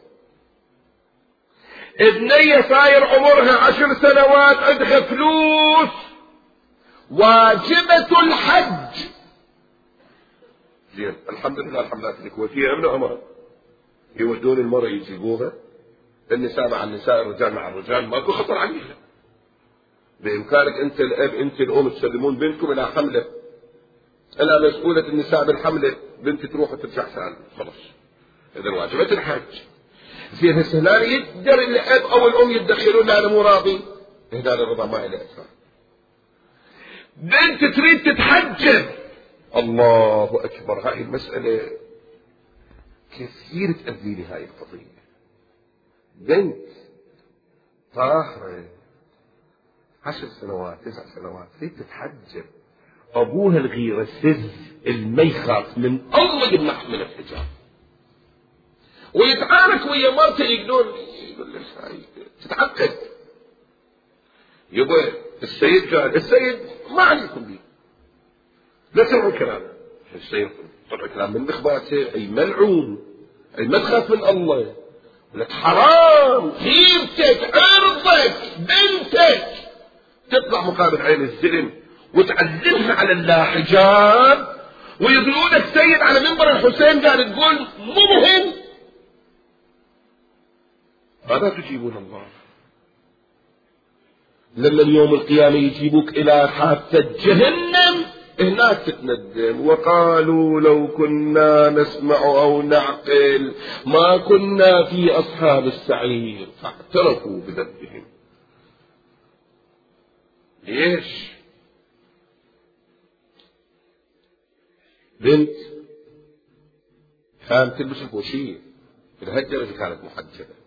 ابنية صاير عمرها عشر سنوات عندها فلوس، واجبة الحج. زين، الحمد لله الحمد لله لك، وفي أمن أمان يودون المرأة يجيبوها، النساء مع النساء، الرجال مع الرجال، ماكو خطر عليها. بإمكانك أنت الأب أنت الأم تسلمون بنتكم إلى حملة، إلى مسؤولة النساء بالحملة، بنت تروح وترجع سالمة، خلاص إذا واجبة الحج. زين هسه لا يقدر الأب أو الأم يتدخلون، لا أنا مو راضي، هنا الرضا ما إلى أثر. بنت تريد تتحجب، الله أكبر، هاي المسألة كثير تأذيني هاي القضية. بنت طاهرة عشر سنوات تسع سنوات تريد تتحجب، أبوها الغيرة السز اللي يخاف من الله يمنح من الحجاب، ويتعارك ويا مرته، يقولون يقول له تتعقد يبا السيد قال، السيد ما عليكم بيه، لا تسمعوا كلامه. السيد طبعا كلام من اخباته، اي ملعون، اي ما تخاف من الله، لك حرام غيرتك عرضك بنتك تطلع مقابل عين الزلم وتعذبها على اللا حجاب، ويقولونك سيد على منبر الحسين قال تقول مو مهم. ماذا تجيبون الله لما يوم القيامة يجيبوك إلى حافة جهنم؟ هناك تتندم، وقالوا لو كنا نسمع أو نعقل ما كنا في أصحاب السعير، فاعترفوا بذنبهم. ليش؟ بنت كانت تلبس البوشية، الهجرة كانت محجبة.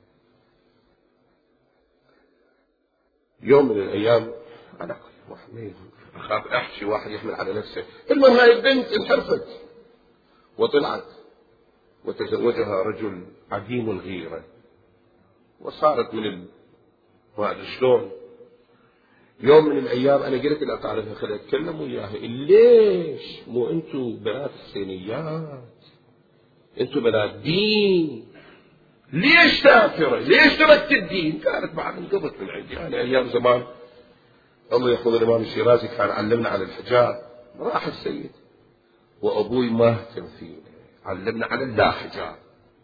يوم من الأيام أنا أخاف أحكي واحد يحمل على نفسه، المهم هاي البنت انحرفت وطلعت وتزوجها رجل عديم الغيرة، وصارت من ال... ما أدري شلون. يوم من الأيام أنا قلت لها تعرفها خليني أتكلم وياها، ليش مو أنتوا بنات الصينيات، أنتوا بنات دين، ليش سافرة، ليش تركت الدين؟ قالت بعد انقضت من عندي، أنا أيام زمان الله يحفظ الإمام الشيرازي كان علمنا على الحجاب، راح السيد وأبوي ما اهتم فيه، علمنا على اللا حجاب.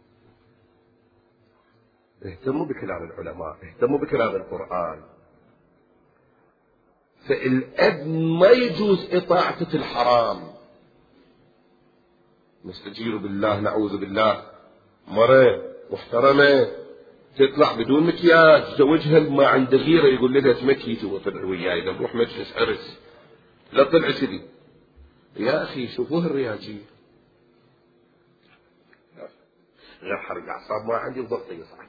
اهتموا بكلام العلماء، اهتموا بكلام القرآن. فالأب ما يجوز إطاعته الحرام. نستجير بالله، نعوذ بالله، مرة محترمة تطلع بدون مكياج، زوجها ما عنده غيرة يقول لها تمكيتي وطلع وياي إذا نروح مجلس عرس لا طلع كذي. يا أخي شوفوه الرياجية، غير حرق أعصاب ما عندي وضغطي يصعد.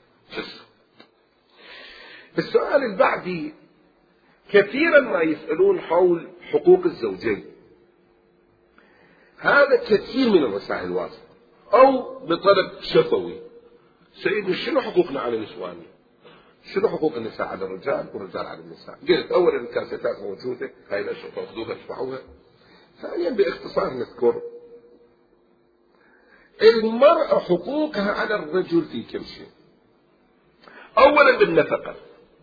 السؤال البعدي كثيرا ما يسألون حول حقوق الزوجين، هذا كثير من الرسائل واصلة أو بطلب شفوي، سيدنا شنو حقوقنا على النسوان؟ شنو حقوق النساء على الرجال والرجال على النساء؟ قلت أولا الكاسيتات موجودة، هاي الأشياء تأخذوها تدفعوها. ثانيا باختصار نذكر المرأة حقوقها على الرجل في كل شيء. أولا بالنفقة،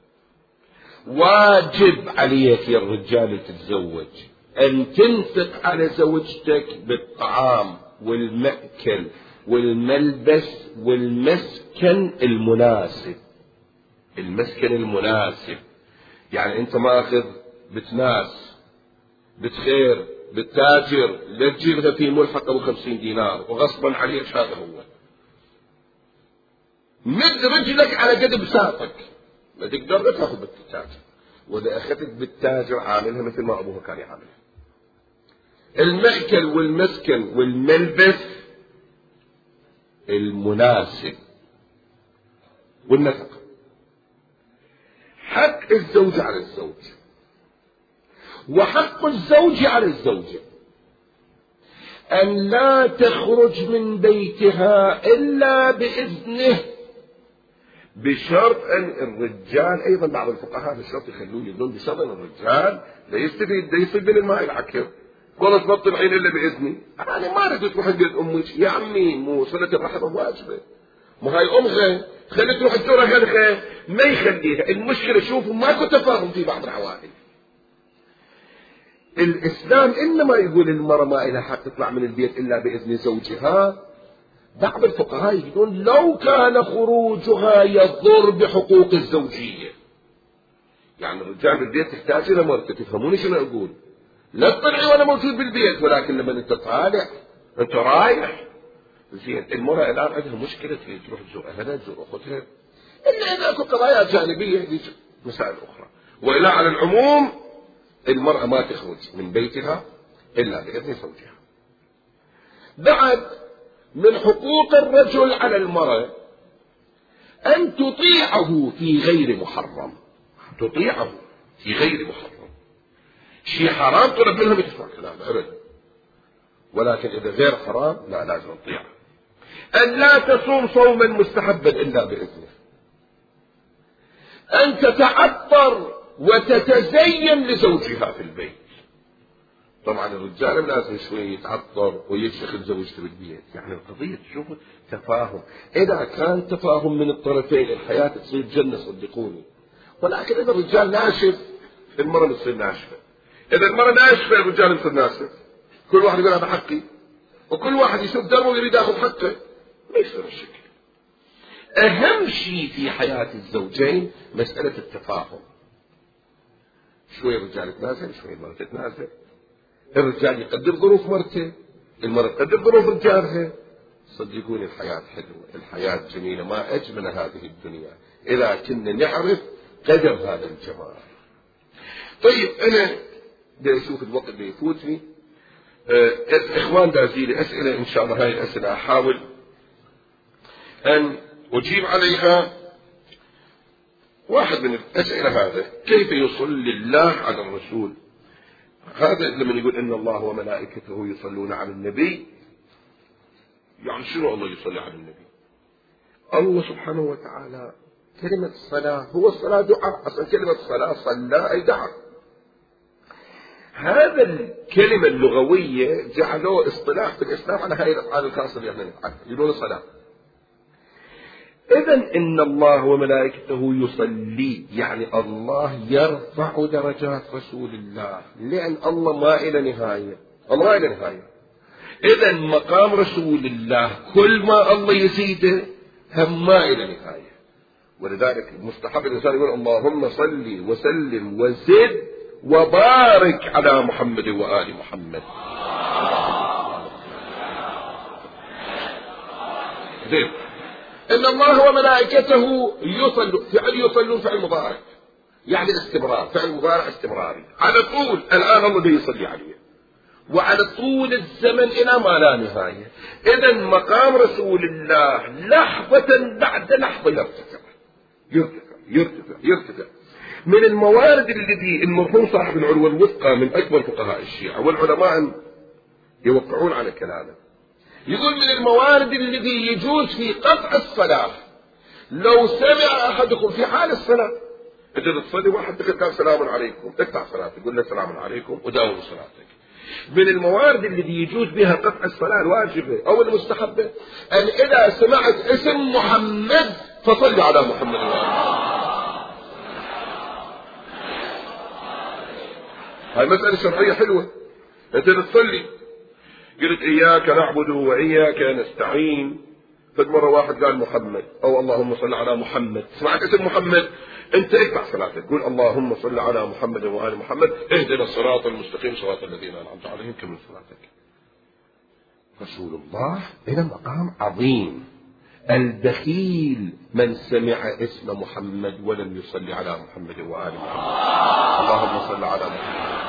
واجب عليك يا الرجال تتزوج أن تنفق على زوجتك بالطعام والمأكل والملبس والمسكن المناسب. المسكن المناسب يعني أنت ماخذ بتناس بتخير بالتاجر لا تجيبها في ملحق أبو خمسين دينار وغصبا عليك، هذا هو. مد رجلك على قد بساطك، ما تقدر تاخذ بالتاجر، وإذا أخذت بالتاجر عاملها مثل ما أبوها كان يعاملها. المأكل والمسكن والملبس المناسب والنفقة. حق الزوج على الزوج وحق الزوج على الزوجة أن لا تخرج من بيتها إلا بإذنه، بشرط أن الرجال أيضا بعض الفقهاء بشرط يخلوه يقولون بشرط أن الرجال لا يستفيد لا يصيب من الماء العكر، والله تبطل الحين إلا بإذني. أنا ما أريد تروح بيت أمك يا عمي، مو صلة الرحم واجبة، مو هاي أمها خلي تروح تزورها هلخة ما يخليها. المشكلة شوفوا ماكو تفاهم في بعض العوائل. الإسلام إنما يقول المرأة ما إلها حق تطلع من البيت إلا بإذن زوجها. بعض الفقهاء يقولون لو كان خروجها يضر بحقوق الزوجية، يعني الرجال بالبيت تحتاج إلى مرته، تفهموني شنو أقول؟ لا تطلعي وأنا موجود بالبيت، ولكن لما أنت طالع أنت رايح زين. المرأة الآن عندها مشكلة تروح تزور أهلها تزور أختها، إلا إذا أكو قضايا جانبية هذه مسائل أخرى، وإلا على العموم المرأة ما تخرج من بيتها إلا بإذن زوجها. بعد من حقوق الرجل على المرأة أن تطيعه في غير محرم، تطيعه في غير محرم. شيء حرام طلب منها بتفعل لا أبدا، ولكن إذا غير حرام لا لازم تطيعه. أن لا تصوم صوما مستحبا إلا بإذنه. أن تتعطر وتتزين لزوجها في البيت. طبعا الرجال لازم شوي يتعطر ويشخل زوجته بالبيت، يعني القضية تشوفوا تفاهم. إذا كان تفاهم من الطرفين الحياة تصير جنة صدقوني. ولكن إذا الرجال ناشف المرأة تصير ناشفة، إذا المرأة ناشفة الرجال يصير ناشف، كل واحد يقول هذا حقي وكل واحد يشوف دربه ويريد ياخذ حقه، ما يصير الشكل. أهم شيء في حياة الزوجين مسألة التفاهم. شوي الرجال يتنازل شوي المرأة تتنازل، الرجال يقدر ظروف مرته، المرأة تقدر ظروف رجالها. صدقوني الحياة حلوة، الحياة جميلة، ما أجمل هذه الدنيا إذا كنا نعرف قدر هذا الجمال. طيب أنا بدي أشوف الوقت اللي يفوتني. أه إخوان دازيلي أسئلة إن شاء الله، هاي الأسئلة أحاول أن أجيب عليها. واحد من الأسئلة هذا كيف يصلي الله على الرسول؟ هذا لما يقول إن الله وملائكته يصلون على النبي، يعني شنو الله يصلي على النبي؟ الله سبحانه وتعالى كلمة الصلاة هو الصلاة دعاء، أصلا كلمة الصلاة صلى أي دعاء. هذا الكلمة اللغوية جعلوه اصطلاح في الإسلام على هاي الأفعال الخاصة اللي احنا نفعلها، يقولون الصلاة. إذن إن الله وملائكته يصلي يعني الله يرفع درجات رسول الله، لأن الله ما إلى نهاية، الله ما إلى نهاية. إذن مقام رسول الله كل ما الله يزيده هم ما إلى نهاية. ولذلك مستحب الإنسان يقول اللهم صل وسلم وزد وبارك على محمد وآل محمد. زين. إن الله وملائكته يصلون، فعل يصلون فعل مضارع يعني استمرار، فعل مضارع استمراري على طول. الآن الله بده يصلي عليه وعلى طول الزمن إلى ما لا نهاية. إذا مقام رسول الله لحظة بعد لحظة يرتفع يرتفع يرتفع يرتفع. من الموارد التي المرحوم صاحب العروة الوثقى من أكبر فقهاء الشيعة والعلماء يوقعون على كلامه، يقول من الموارد الذي يجوز في قطع الصلاة لو سمع أحدكم في حال الصلاة، أنت تصلي واحد تقول سلام عليكم، تقطع صلاتك تقول له سلام عليكم وداوم صلاتك. من الموارد الذي يجوز بها قطع الصلاة الواجبة أو المستحبة أن إذا سمعت اسم محمد فصل على محمد وآله. هاي مسألة شرعية حلوة. أنت تصلي قلت إياك نعبد وإياك نستعين، فد مرة واحد قال محمد أو اللهم صل على محمد، سمعت اسم محمد أنت اقطع صلاتك قول اللهم صل على محمد وآل محمد اهدنا الصراط المستقيم صراط الذين أنعمت عليهم كمل صلاتك. رسول الله إلى مقام عظيم. البخيل من سمع اسم محمد ولم يصلي على محمد وآل محمد. اللهم صل على محمد.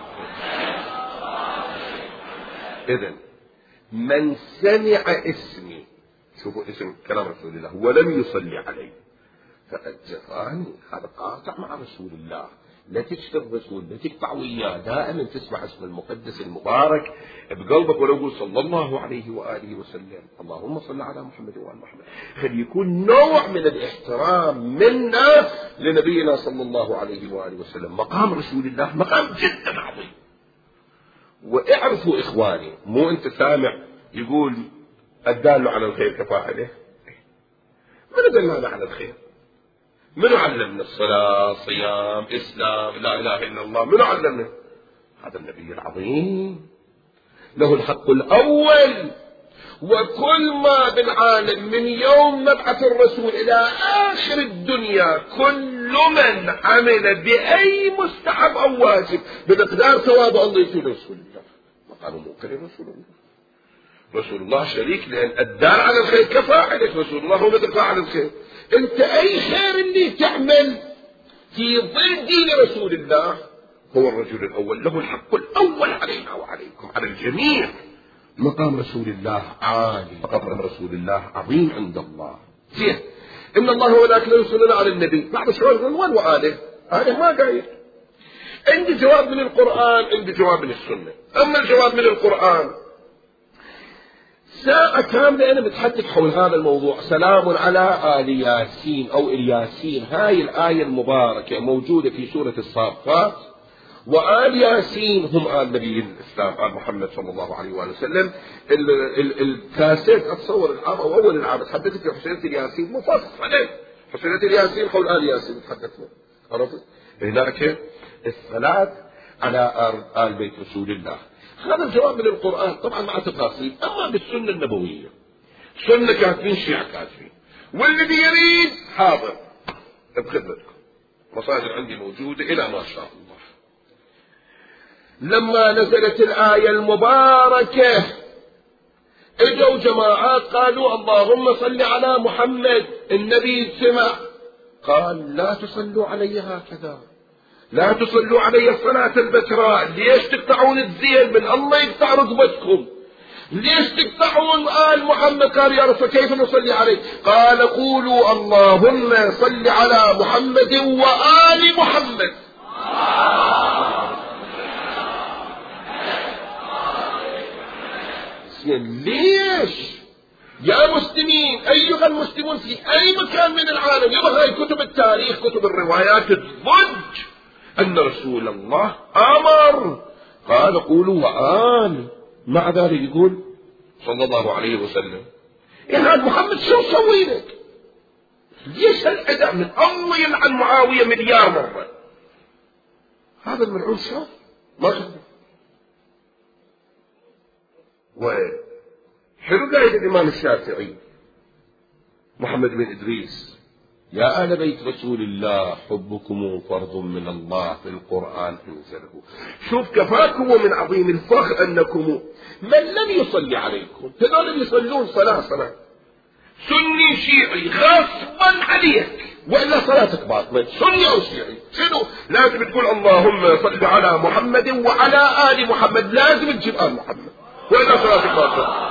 إذن من سمع اسمي، شوفوا اسم كلام رسول الله، ولم يصلي عليه فالجفاني هذا قاطع مع رسول الله. لا تشتر الرسول، لا تقطع وياه، دائما تسمع اسم المقدس المبارك بقلبك ولو قول صلى الله عليه وآله وسلم اللهم صل على محمد وآل محمد. خلي يكون نوع من الاحترام منا لنبينا صلى الله عليه وآله وسلم. مقام رسول الله مقام جدا عظيم. واعرفوا إخواني، مو أنت سامع يقول الدال على الخير كفاعله؟ من دلنا على الخير؟ من علمنا الصلاة صيام إسلام لا إله إلا الله؟ من علمنا؟ هذا النبي العظيم له الحق الأول. وكل ما بالعالم من يوم مبعث الرسول إلى آخر الدنيا كل من عمل بأي مستحب أو واجب بمقدار ثواب الله يسوي رسول الله. مقام ممكن رسول الله. رسول الله شريك لأن الدار على الخير كفاعلك. رسول الله هو مثل فاعل الخير. انت اي خير اللي تعمل في ظل دين رسول الله هو الرجل الاول له الحق الاول علينا وعليكم على الجميع. مقام رسول الله عالي، مقام رسول الله عظيم عند الله. زين ان الله ولكن يرسلنا على النبي بعد شوي وين وآله؟ آله ما قايل. عندي جواب من القرآن، عندي جواب من السنة. اما الجواب من القرآن ساعة كاملة أنا بتحدث حول هذا الموضوع. سلام على آل ياسين أو الياسين، هاي الآية المباركة موجودة في سورة الصافات. وآل ياسين هم آل نبي الإسلام آل محمد صلى الله عليه وآله وسلم. الكاسيت أتصور العام أو أول العام تحدثت في حسينة الياسين مفصل عليه. حسينة الياسين حول آل ياسين تحدثنا. عرفت؟ هناك الصلاة على آل بيت رسول الله. هذا الجواب من القرآن طبعا مع تفاصيل. أما بالسنة النبوية سنة كاتبين شيعة كاتبين، والذي يريد حاضر بخدمتكم. مصادر عندي موجودة إلى ما شاء الله. لما نزلت الآية المباركة اجوا جماعات قالوا اللهم صل على محمد. النبي سمع قال لا تصلوا علي هكذا، لا تصلوا علي الصلاة البتراء. ليش تقطعون الزين؟ من الله يقطع رقبتكم. ليش تقطعون آل محمد؟ قال يا رسول كيف نصلي عليه؟ قال قولوا اللهم صل على محمد وآل محمد. ليش يا مسلمين أيها المسلمون في أي مكان من العالم يبغى هاي كتب التاريخ كتب الروايات الضج أن رسول الله أمر قال قولوا وآل، مع ذلك يقول صلى الله عليه وسلم إن هذا محمد شو سوي لك؟ ليش الأداء من الله يلعن معاوية مليار مرة؟ هذا الملعون شو ما خذ. وحلو قايد الإمام الشافعي محمد بن إدريس يا أهل بيت رسول الله حبكم فرض من الله في القرآن انزله. شوف كفاكم من عظيم الفخر أنكم من لم يصلي عليكم، هذول يصلون صلاة صلاة سني شيعي غصبا عليك، وإلا صلاتك باطلة. سني أو شيعي شنو؟ لازم تقول اللهم صل على محمد وعلى آل محمد، لازم تجيب آل محمد، وإلا صلاتك باطلة.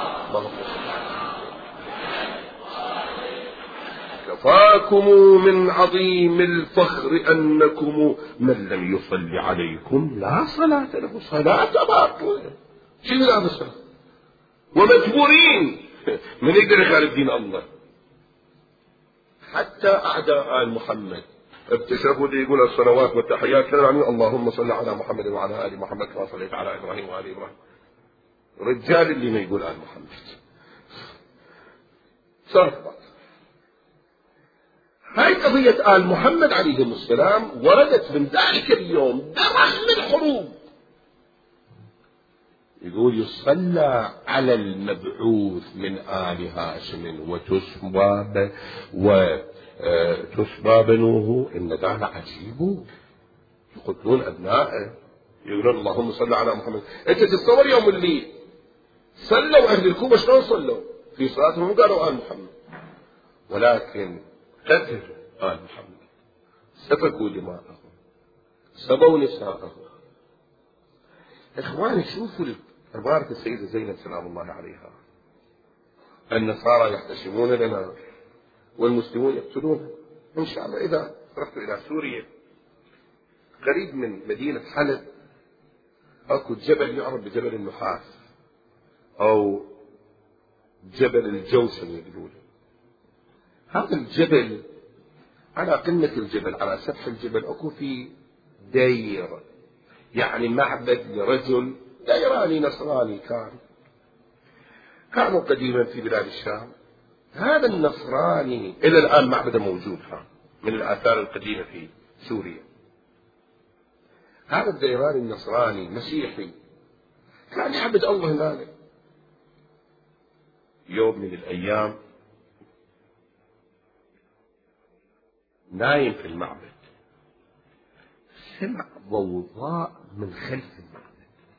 كفاكم من عظيم الفخر أنكم من لم يصل عليكم لا صلاة له، صلاة باطلة. شنو هذا الصلاة؟ ومجبورين من يقدر يخالف دين الله. حتى أعداء آل محمد ابتشروا دي يقول الصلوات والتحيات كانوا اللهم صل على محمد وعلى آل محمد كما صليت على إبراهيم وآل إبراهيم. رجال اللي ما يقول آل محمد صار. هاي قضية آل محمد عليهم السلام وردت من ذلك اليوم برغم الحروب. يقول يصلى على المبعوث من آل هاشم وتسبى وتسبى بنوه، إن ذا عجيب. يقتلون أبنائه، يقولون اللهم صل على محمد. أنت تتصور يوم اللي صلوا أهل الكوفة شلون صلوا في صلاتهم؟ قالوا آل محمد، ولكن قتلوا آل محمد، سفكوا دماءهم، سبوا نساءهم. إخواني شوفوا عبارة السيدة زينب سلام الله عليها: النصارى يحتشمون لنا والمسلمون يقتلون. إن شاء الله إذا رحت إلى سوريا قريب من مدينة حلب أكو جبل يعرف بجبل النحاس أو جبل الجوسن يقولون. هذا الجبل على قمة الجبل على سفح الجبل أكو في دير، يعني معبد لرجل ديراني نصراني كان كانوا قديما في بلاد الشام. هذا النصراني إلى الآن معبده موجود من الآثار القديمة في سوريا. هذا الديراني النصراني مسيحي كان يعبد الله هناك. يوم من الأيام نايم في المعبد سمع ضوضاء من خلف المعبد.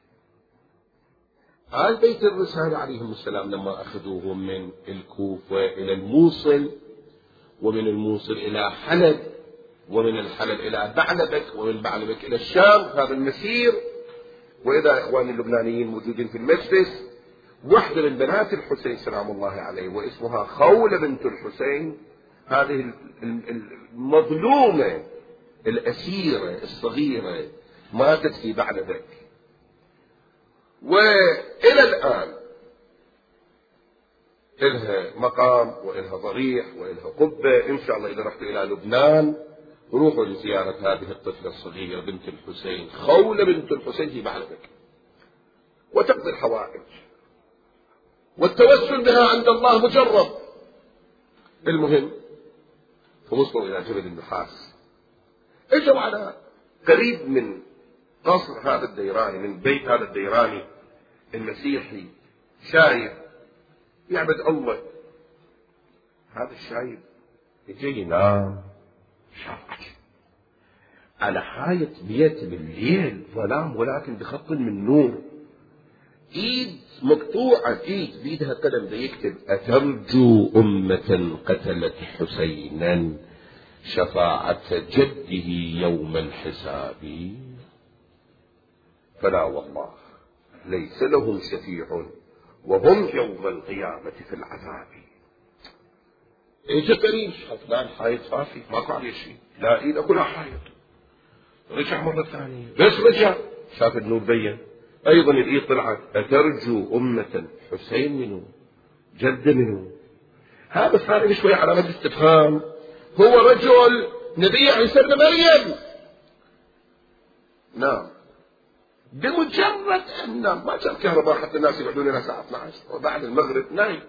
آل بيت الرسالة عليهم السلام لما أخذوهم من الكوفة إلى الموصل، ومن الموصل إلى حلب، ومن الحلب إلى بعلبك، ومن بعلبك إلى الشام، هذا المسير. وإذا إخواني اللبنانيين موجودين في المجلس، واحدة من بنات الحسين سلام الله عليه واسمها خولة بنت الحسين، هذه المظلومة الأسيرة الصغيرة ماتت في بعلبك. وإلى الآن إلها مقام وإلها ضريح وإلها قبة. إن شاء الله إذا رحت إلى لبنان روحوا لزيارة هذه الطفلة الصغيرة بنت الحسين، خولة بنت الحسين في بعلبك، وتقضي الحوائج والتوسل بها عند الله مجرب. المهم فوصلوا إلى جبل النحاس، اجوا على قريب من قصر هذا الديراني، من بيت هذا الديراني المسيحي، شايب يعبد الله. هذا الشايب يجي ينام شاعر على حاية بيت بالليل ظلام، ولكن بخط من نور، ايد مقطوعة، ايد بيدها قلم ده يكتب: أترجو أمة قتلت حسينا شفاعة جده يوم الحساب، فلا والله ليس لهم شفيع وهم يوم القيامة في العذاب. اجى قريب شاف لا الحائط صافي ماكو عليه شيء، لا ايد اكو لا حائط. رجع مرة ثانية، بس رجع شاف النور بين ايضا الايد طلعت: أترجو أمة حسين منو جد منو. هذا صار شوي علامة استفهام. هو رجل نبي عيسى ابن مريم. نعم، بمجرد ان نام ما كان كهرباء حتى الناس يقعدون لنا الساعة اثنعش وبعد المغرب نايم.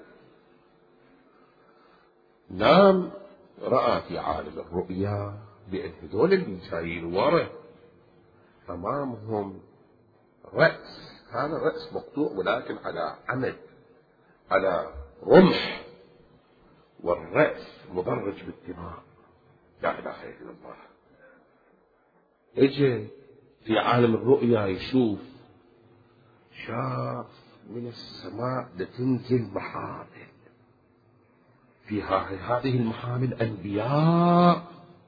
نام رأى في عالم الرؤيا بأن هذول اللي جايين ورا أمامهم رأس، هذا رأس مقطوع ولكن على عمد، على رمح، والرأس مضرج بالدماء. لا إله إلا الله. اجى في عالم الرؤيا يشوف، شاف من السماء لتنزل محابل، في هذه المحامل أنبياء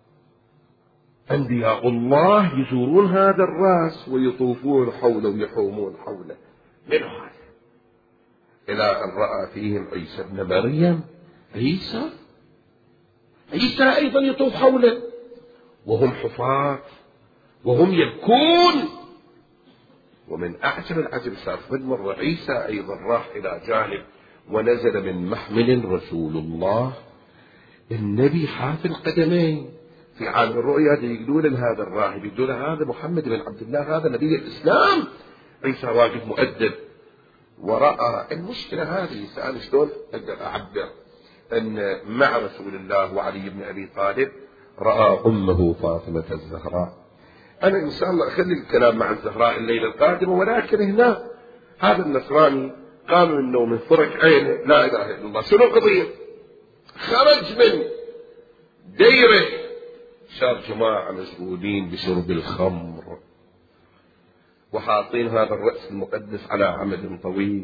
أنبياء الله يزورون هذا الرأس ويطوفون حوله ويحومون حوله. من هذا؟ إلى أن رأى فيهم عيسى ابن مريم. عيسى عيسى أيضا يطوف حوله وهم حفاة وهم يبكون. ومن أعجب العجب صار مرة عيسى أيضا راح إلى جانب ونزل من محمل رسول الله النبي حافي القدمين. في عالم الرؤيا يقولون لهذا الراهب، يقولون هذا محمد بن عبد الله، هذا نبي الإسلام. عيسى واقف مؤدب ورأى المشكلة هذه. سأل شلون أقدر أعبر أن مع رسول الله وعلي بن أبي طالب رأى أمه فاطمة الزهراء. أنا إن شاء الله أخلي الكلام مع الزهراء الليلة القادمة، ولكن هنا هذا النصراني قالوا إنه من فرق عينه لا إله إلا الله. شنو القضية؟ خرج من ديره شاف جماعة مشغولين بشرب الخمر وحاطين هذا الرأس المقدس على عمد طويل.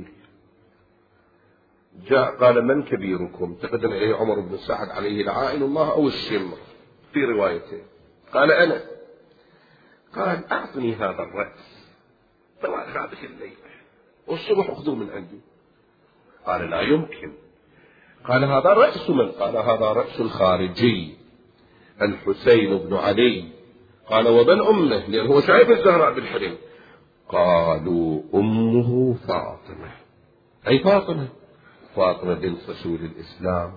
جاء قال من كبيركم؟ تقدم إليه عمر بن سعد عليه لعائن الله أو الشمر في روايته. قال أنا. قال أعطني هذا الرأس طوال هذه الليلة والصبح أخذوه من عندي. قال لا يمكن. قال هذا رأس من؟ قال هذا رأس الخارجي الحسين بن علي. قال ومن أمه؟ لأنه هو شايف الزهراء بالحلم. قالوا أمه فاطمة. أي فاطمة؟ فاطمة بنت رسول الإسلام.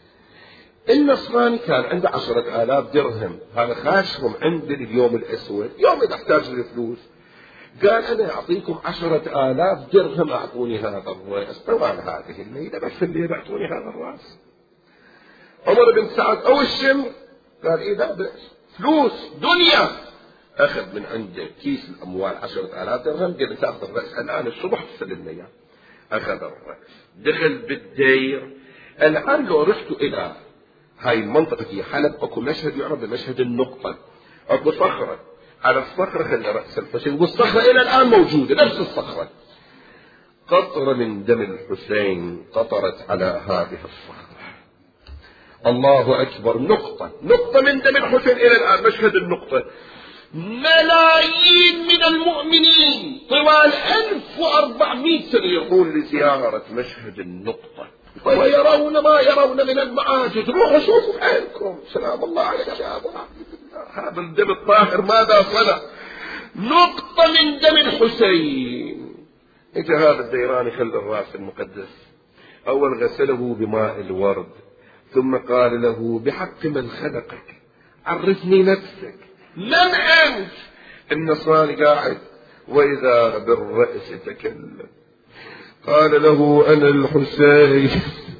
النصراني كان عنده عشرة آلاف درهم، هذا خاشهم عند اليوم الأسود، يوم إذا احتاج للفلوس قال أنا أعطيكم عشرة آلاف درهم أعطوني هذا الرأس طوال هذه الليلة، بس الليلة أعطوني هذا الرأس. عمر بن سعد أو الشمر قال إذا بس فلوس دنيا. أخذ من عنده كيس الأموال عشرة آلاف درهم، قال تأخذ الرأس الآن الصبح تسلمنا إياه. أخذ الرأس دخل بالدير. الآن لو رحت إلى هاي المنطقة في حلب أكو مشهد يعرف بمشهد النقطة، أكو صخرة، على الصخرة خلى رأس الحسين، والصخرة إلى الآن موجودة نفس الصخرة. قطرة من دم الحسين قطرت على هذه الصخرة. الله أكبر. نقطة نقطة من دم الحسين إلى الآن مشهد النقطة. ملايين من المؤمنين طوال ألف وأربعمائة سنة يقول لزيارة مشهد النقطة ويرون ما يرون من المعاجز. روحوا شوفوا بعينكم. سلام الله عليك يا أبو عبد الله. هذا الدم الطاهر ماذا صنع؟ نقطة من دم الحسين. اجى هذا الديراني خلى الراس المقدس أول غسله بماء الورد، ثم قال له بحق من خلقك عرفني نفسك، من أنت؟ النصراني قاعد وإذا بالرأس تكلم. قال له أنا الحسين.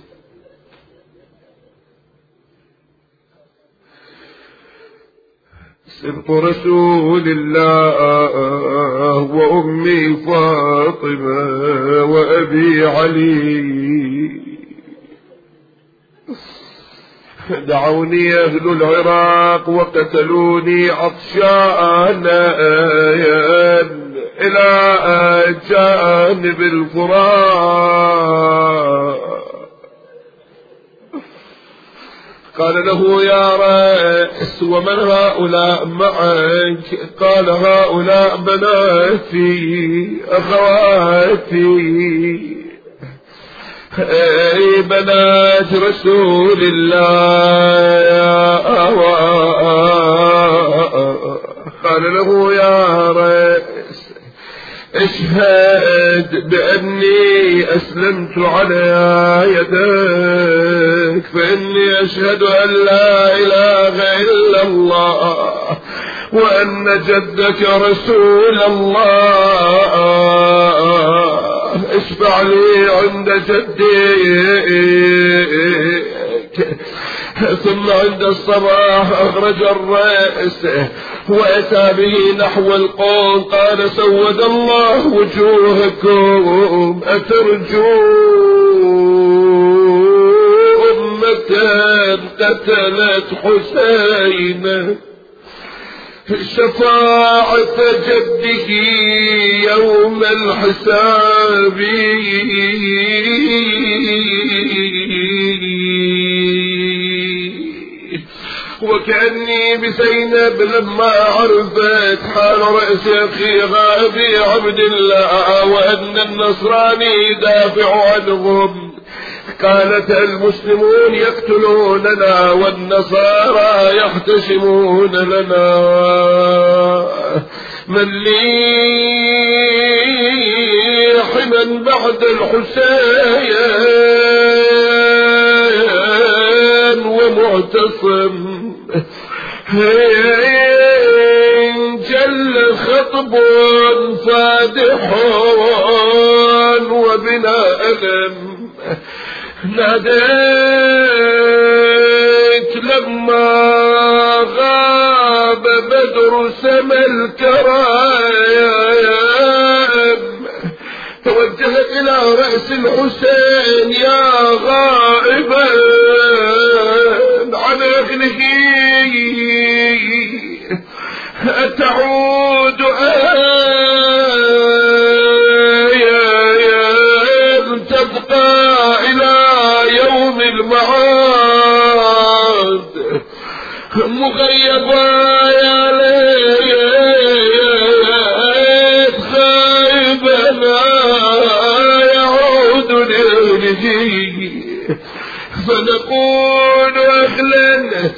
سبط رسول الله وأمي فاطمة وأبي علي. دعوني أهل العراق وقتلوني عطشانا إلى جانب الفرات. قال له يا رأس ومن هؤلاء معك؟ قال هؤلاء بناتي أخواتي، أي بنات رسول الله. قال له يا رأس اشهد بأني أسلمت على يدك، فإني أشهد أن لا إله إلا الله وأن جدك رسول الله. اشفع لي عند جدك. ثم عند الصباح أخرج الرأس وأتى به نحو القوم. قال سود الله وجوهكم، أترجو أمة قتلت حسين شفاعة جده يوم الحساب. وكأني بزينب لما عرفت حال رأس أخيها أبي عبد الله وأن النصراني دافع عنهم قالت المسلمون يقتلوننا والنصارى يحتشمون لنا من لي حما بعد الحسين ومعتصم جل خطب فادح وبنا ألم ناديت لما غاب بدر سما الكرائم توجهت إلى رأس الحسين يا غائبا عن أهله أتعود آية تبقى إلى يوم المعاد مغيبا يا ليت خائبا يعود لأهله فنقول أهلا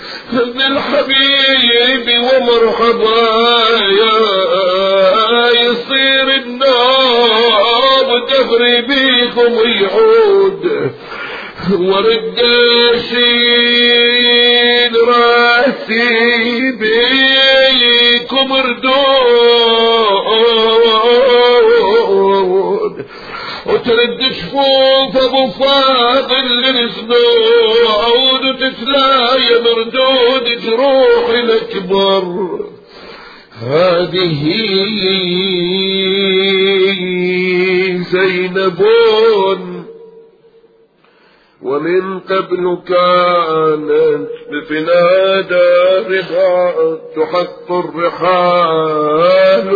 بالحبيب ومرحبا يا يصير النار دفري بيكم يعود ورد شيل راسي بيكم ردود وترد شفوف ابو فاضل للصدود وتتلاقى مردود جروح الاكبر هذه زينب ومن قبل كانت بفنا دارها تحط الرحال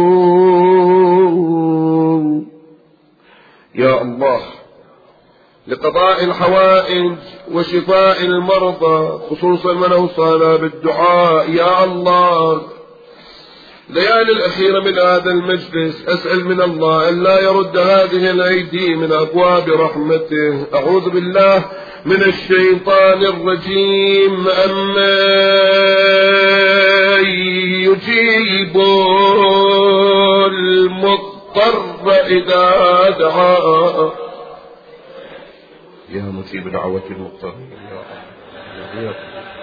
يا الله لقضاء الحوائج وشفاء المرضى خصوصا من أوصانا بالدعاء يا الله ليالي الأخيرة من هذا المجلس أسأل من الله أن لا يرد هذه الأيدي من أبواب رحمته أعوذ بالله من الشيطان الرجيم أما يجيب المضطر إذا دعا يا مجيب دعوة المضطرين يا الله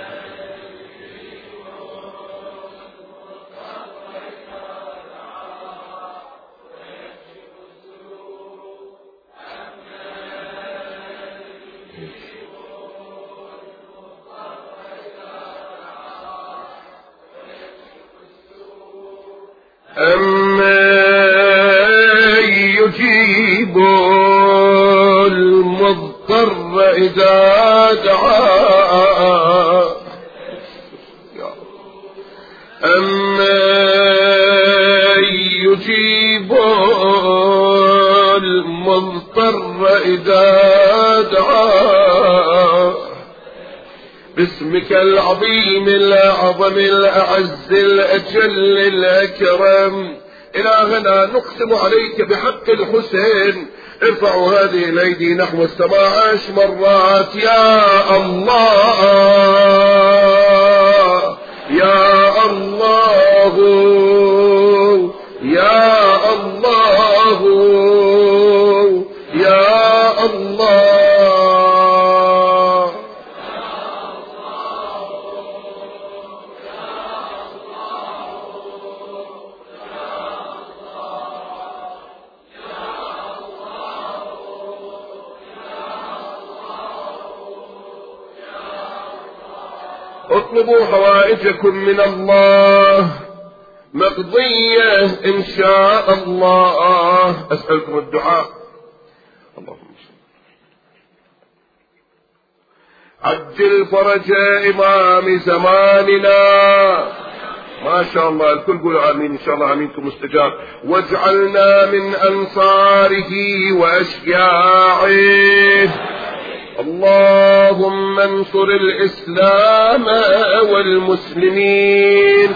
أما يجيب المضطر إذا دعا أما يجيب المضطر إذا دعا باسمك العظيم الأعظم الأعز الأجل الأكرم إلهنا نقسم عليك بحق الحسين ارفعوا هذه الأيدي نحو السماء عشر مرات يا الله يا الله يا الله يا الله اطلبوا حوائجكم من الله مقضية إن شاء الله. أسألكم الدعاء. اللهم عجل فرج إمام زماننا. ما شاء الله الكل قولوا آمين إن شاء الله. آمينكم مستجاب. واجعلنا من أنصاره وأشياعه. اللهم انصر الإسلام والمسلمين.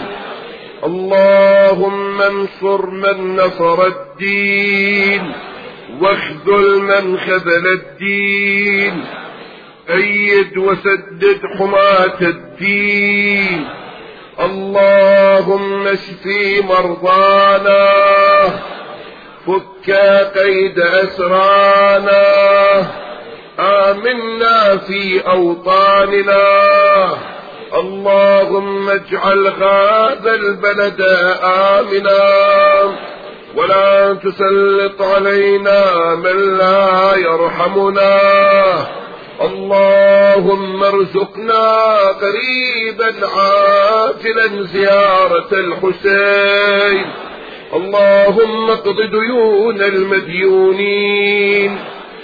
اللهم انصر من نصر الدين واخذل من خذل الدين. أيد وسدد حماة الدين. اللهم اشفي مرضانا، فك قيد أسرانا، آمنا في أوطاننا. اللهم اجعل هذا البلد آمنا، ولا تسلط علينا من لا يرحمنا. اللهم ارزقنا قريبا عاجلا زيارة الحسين. اللهم اقض ديون المديونين.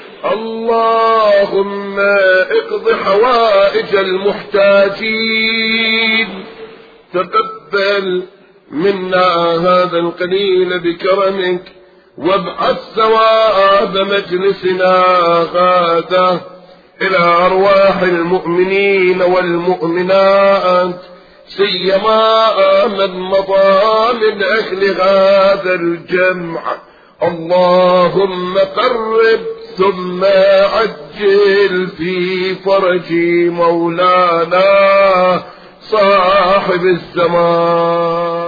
اللهم اقض حوائج المحتاجين. تقبل منا هذا القليل بكرمك، وابعث ثواب مجلسنا هذا إلى أرواح المؤمنين والمؤمنات، سيما من مضى من أهل هذا الجمع. اللهم قرب ثم عجل في فرج مولانا صاحب الزمان.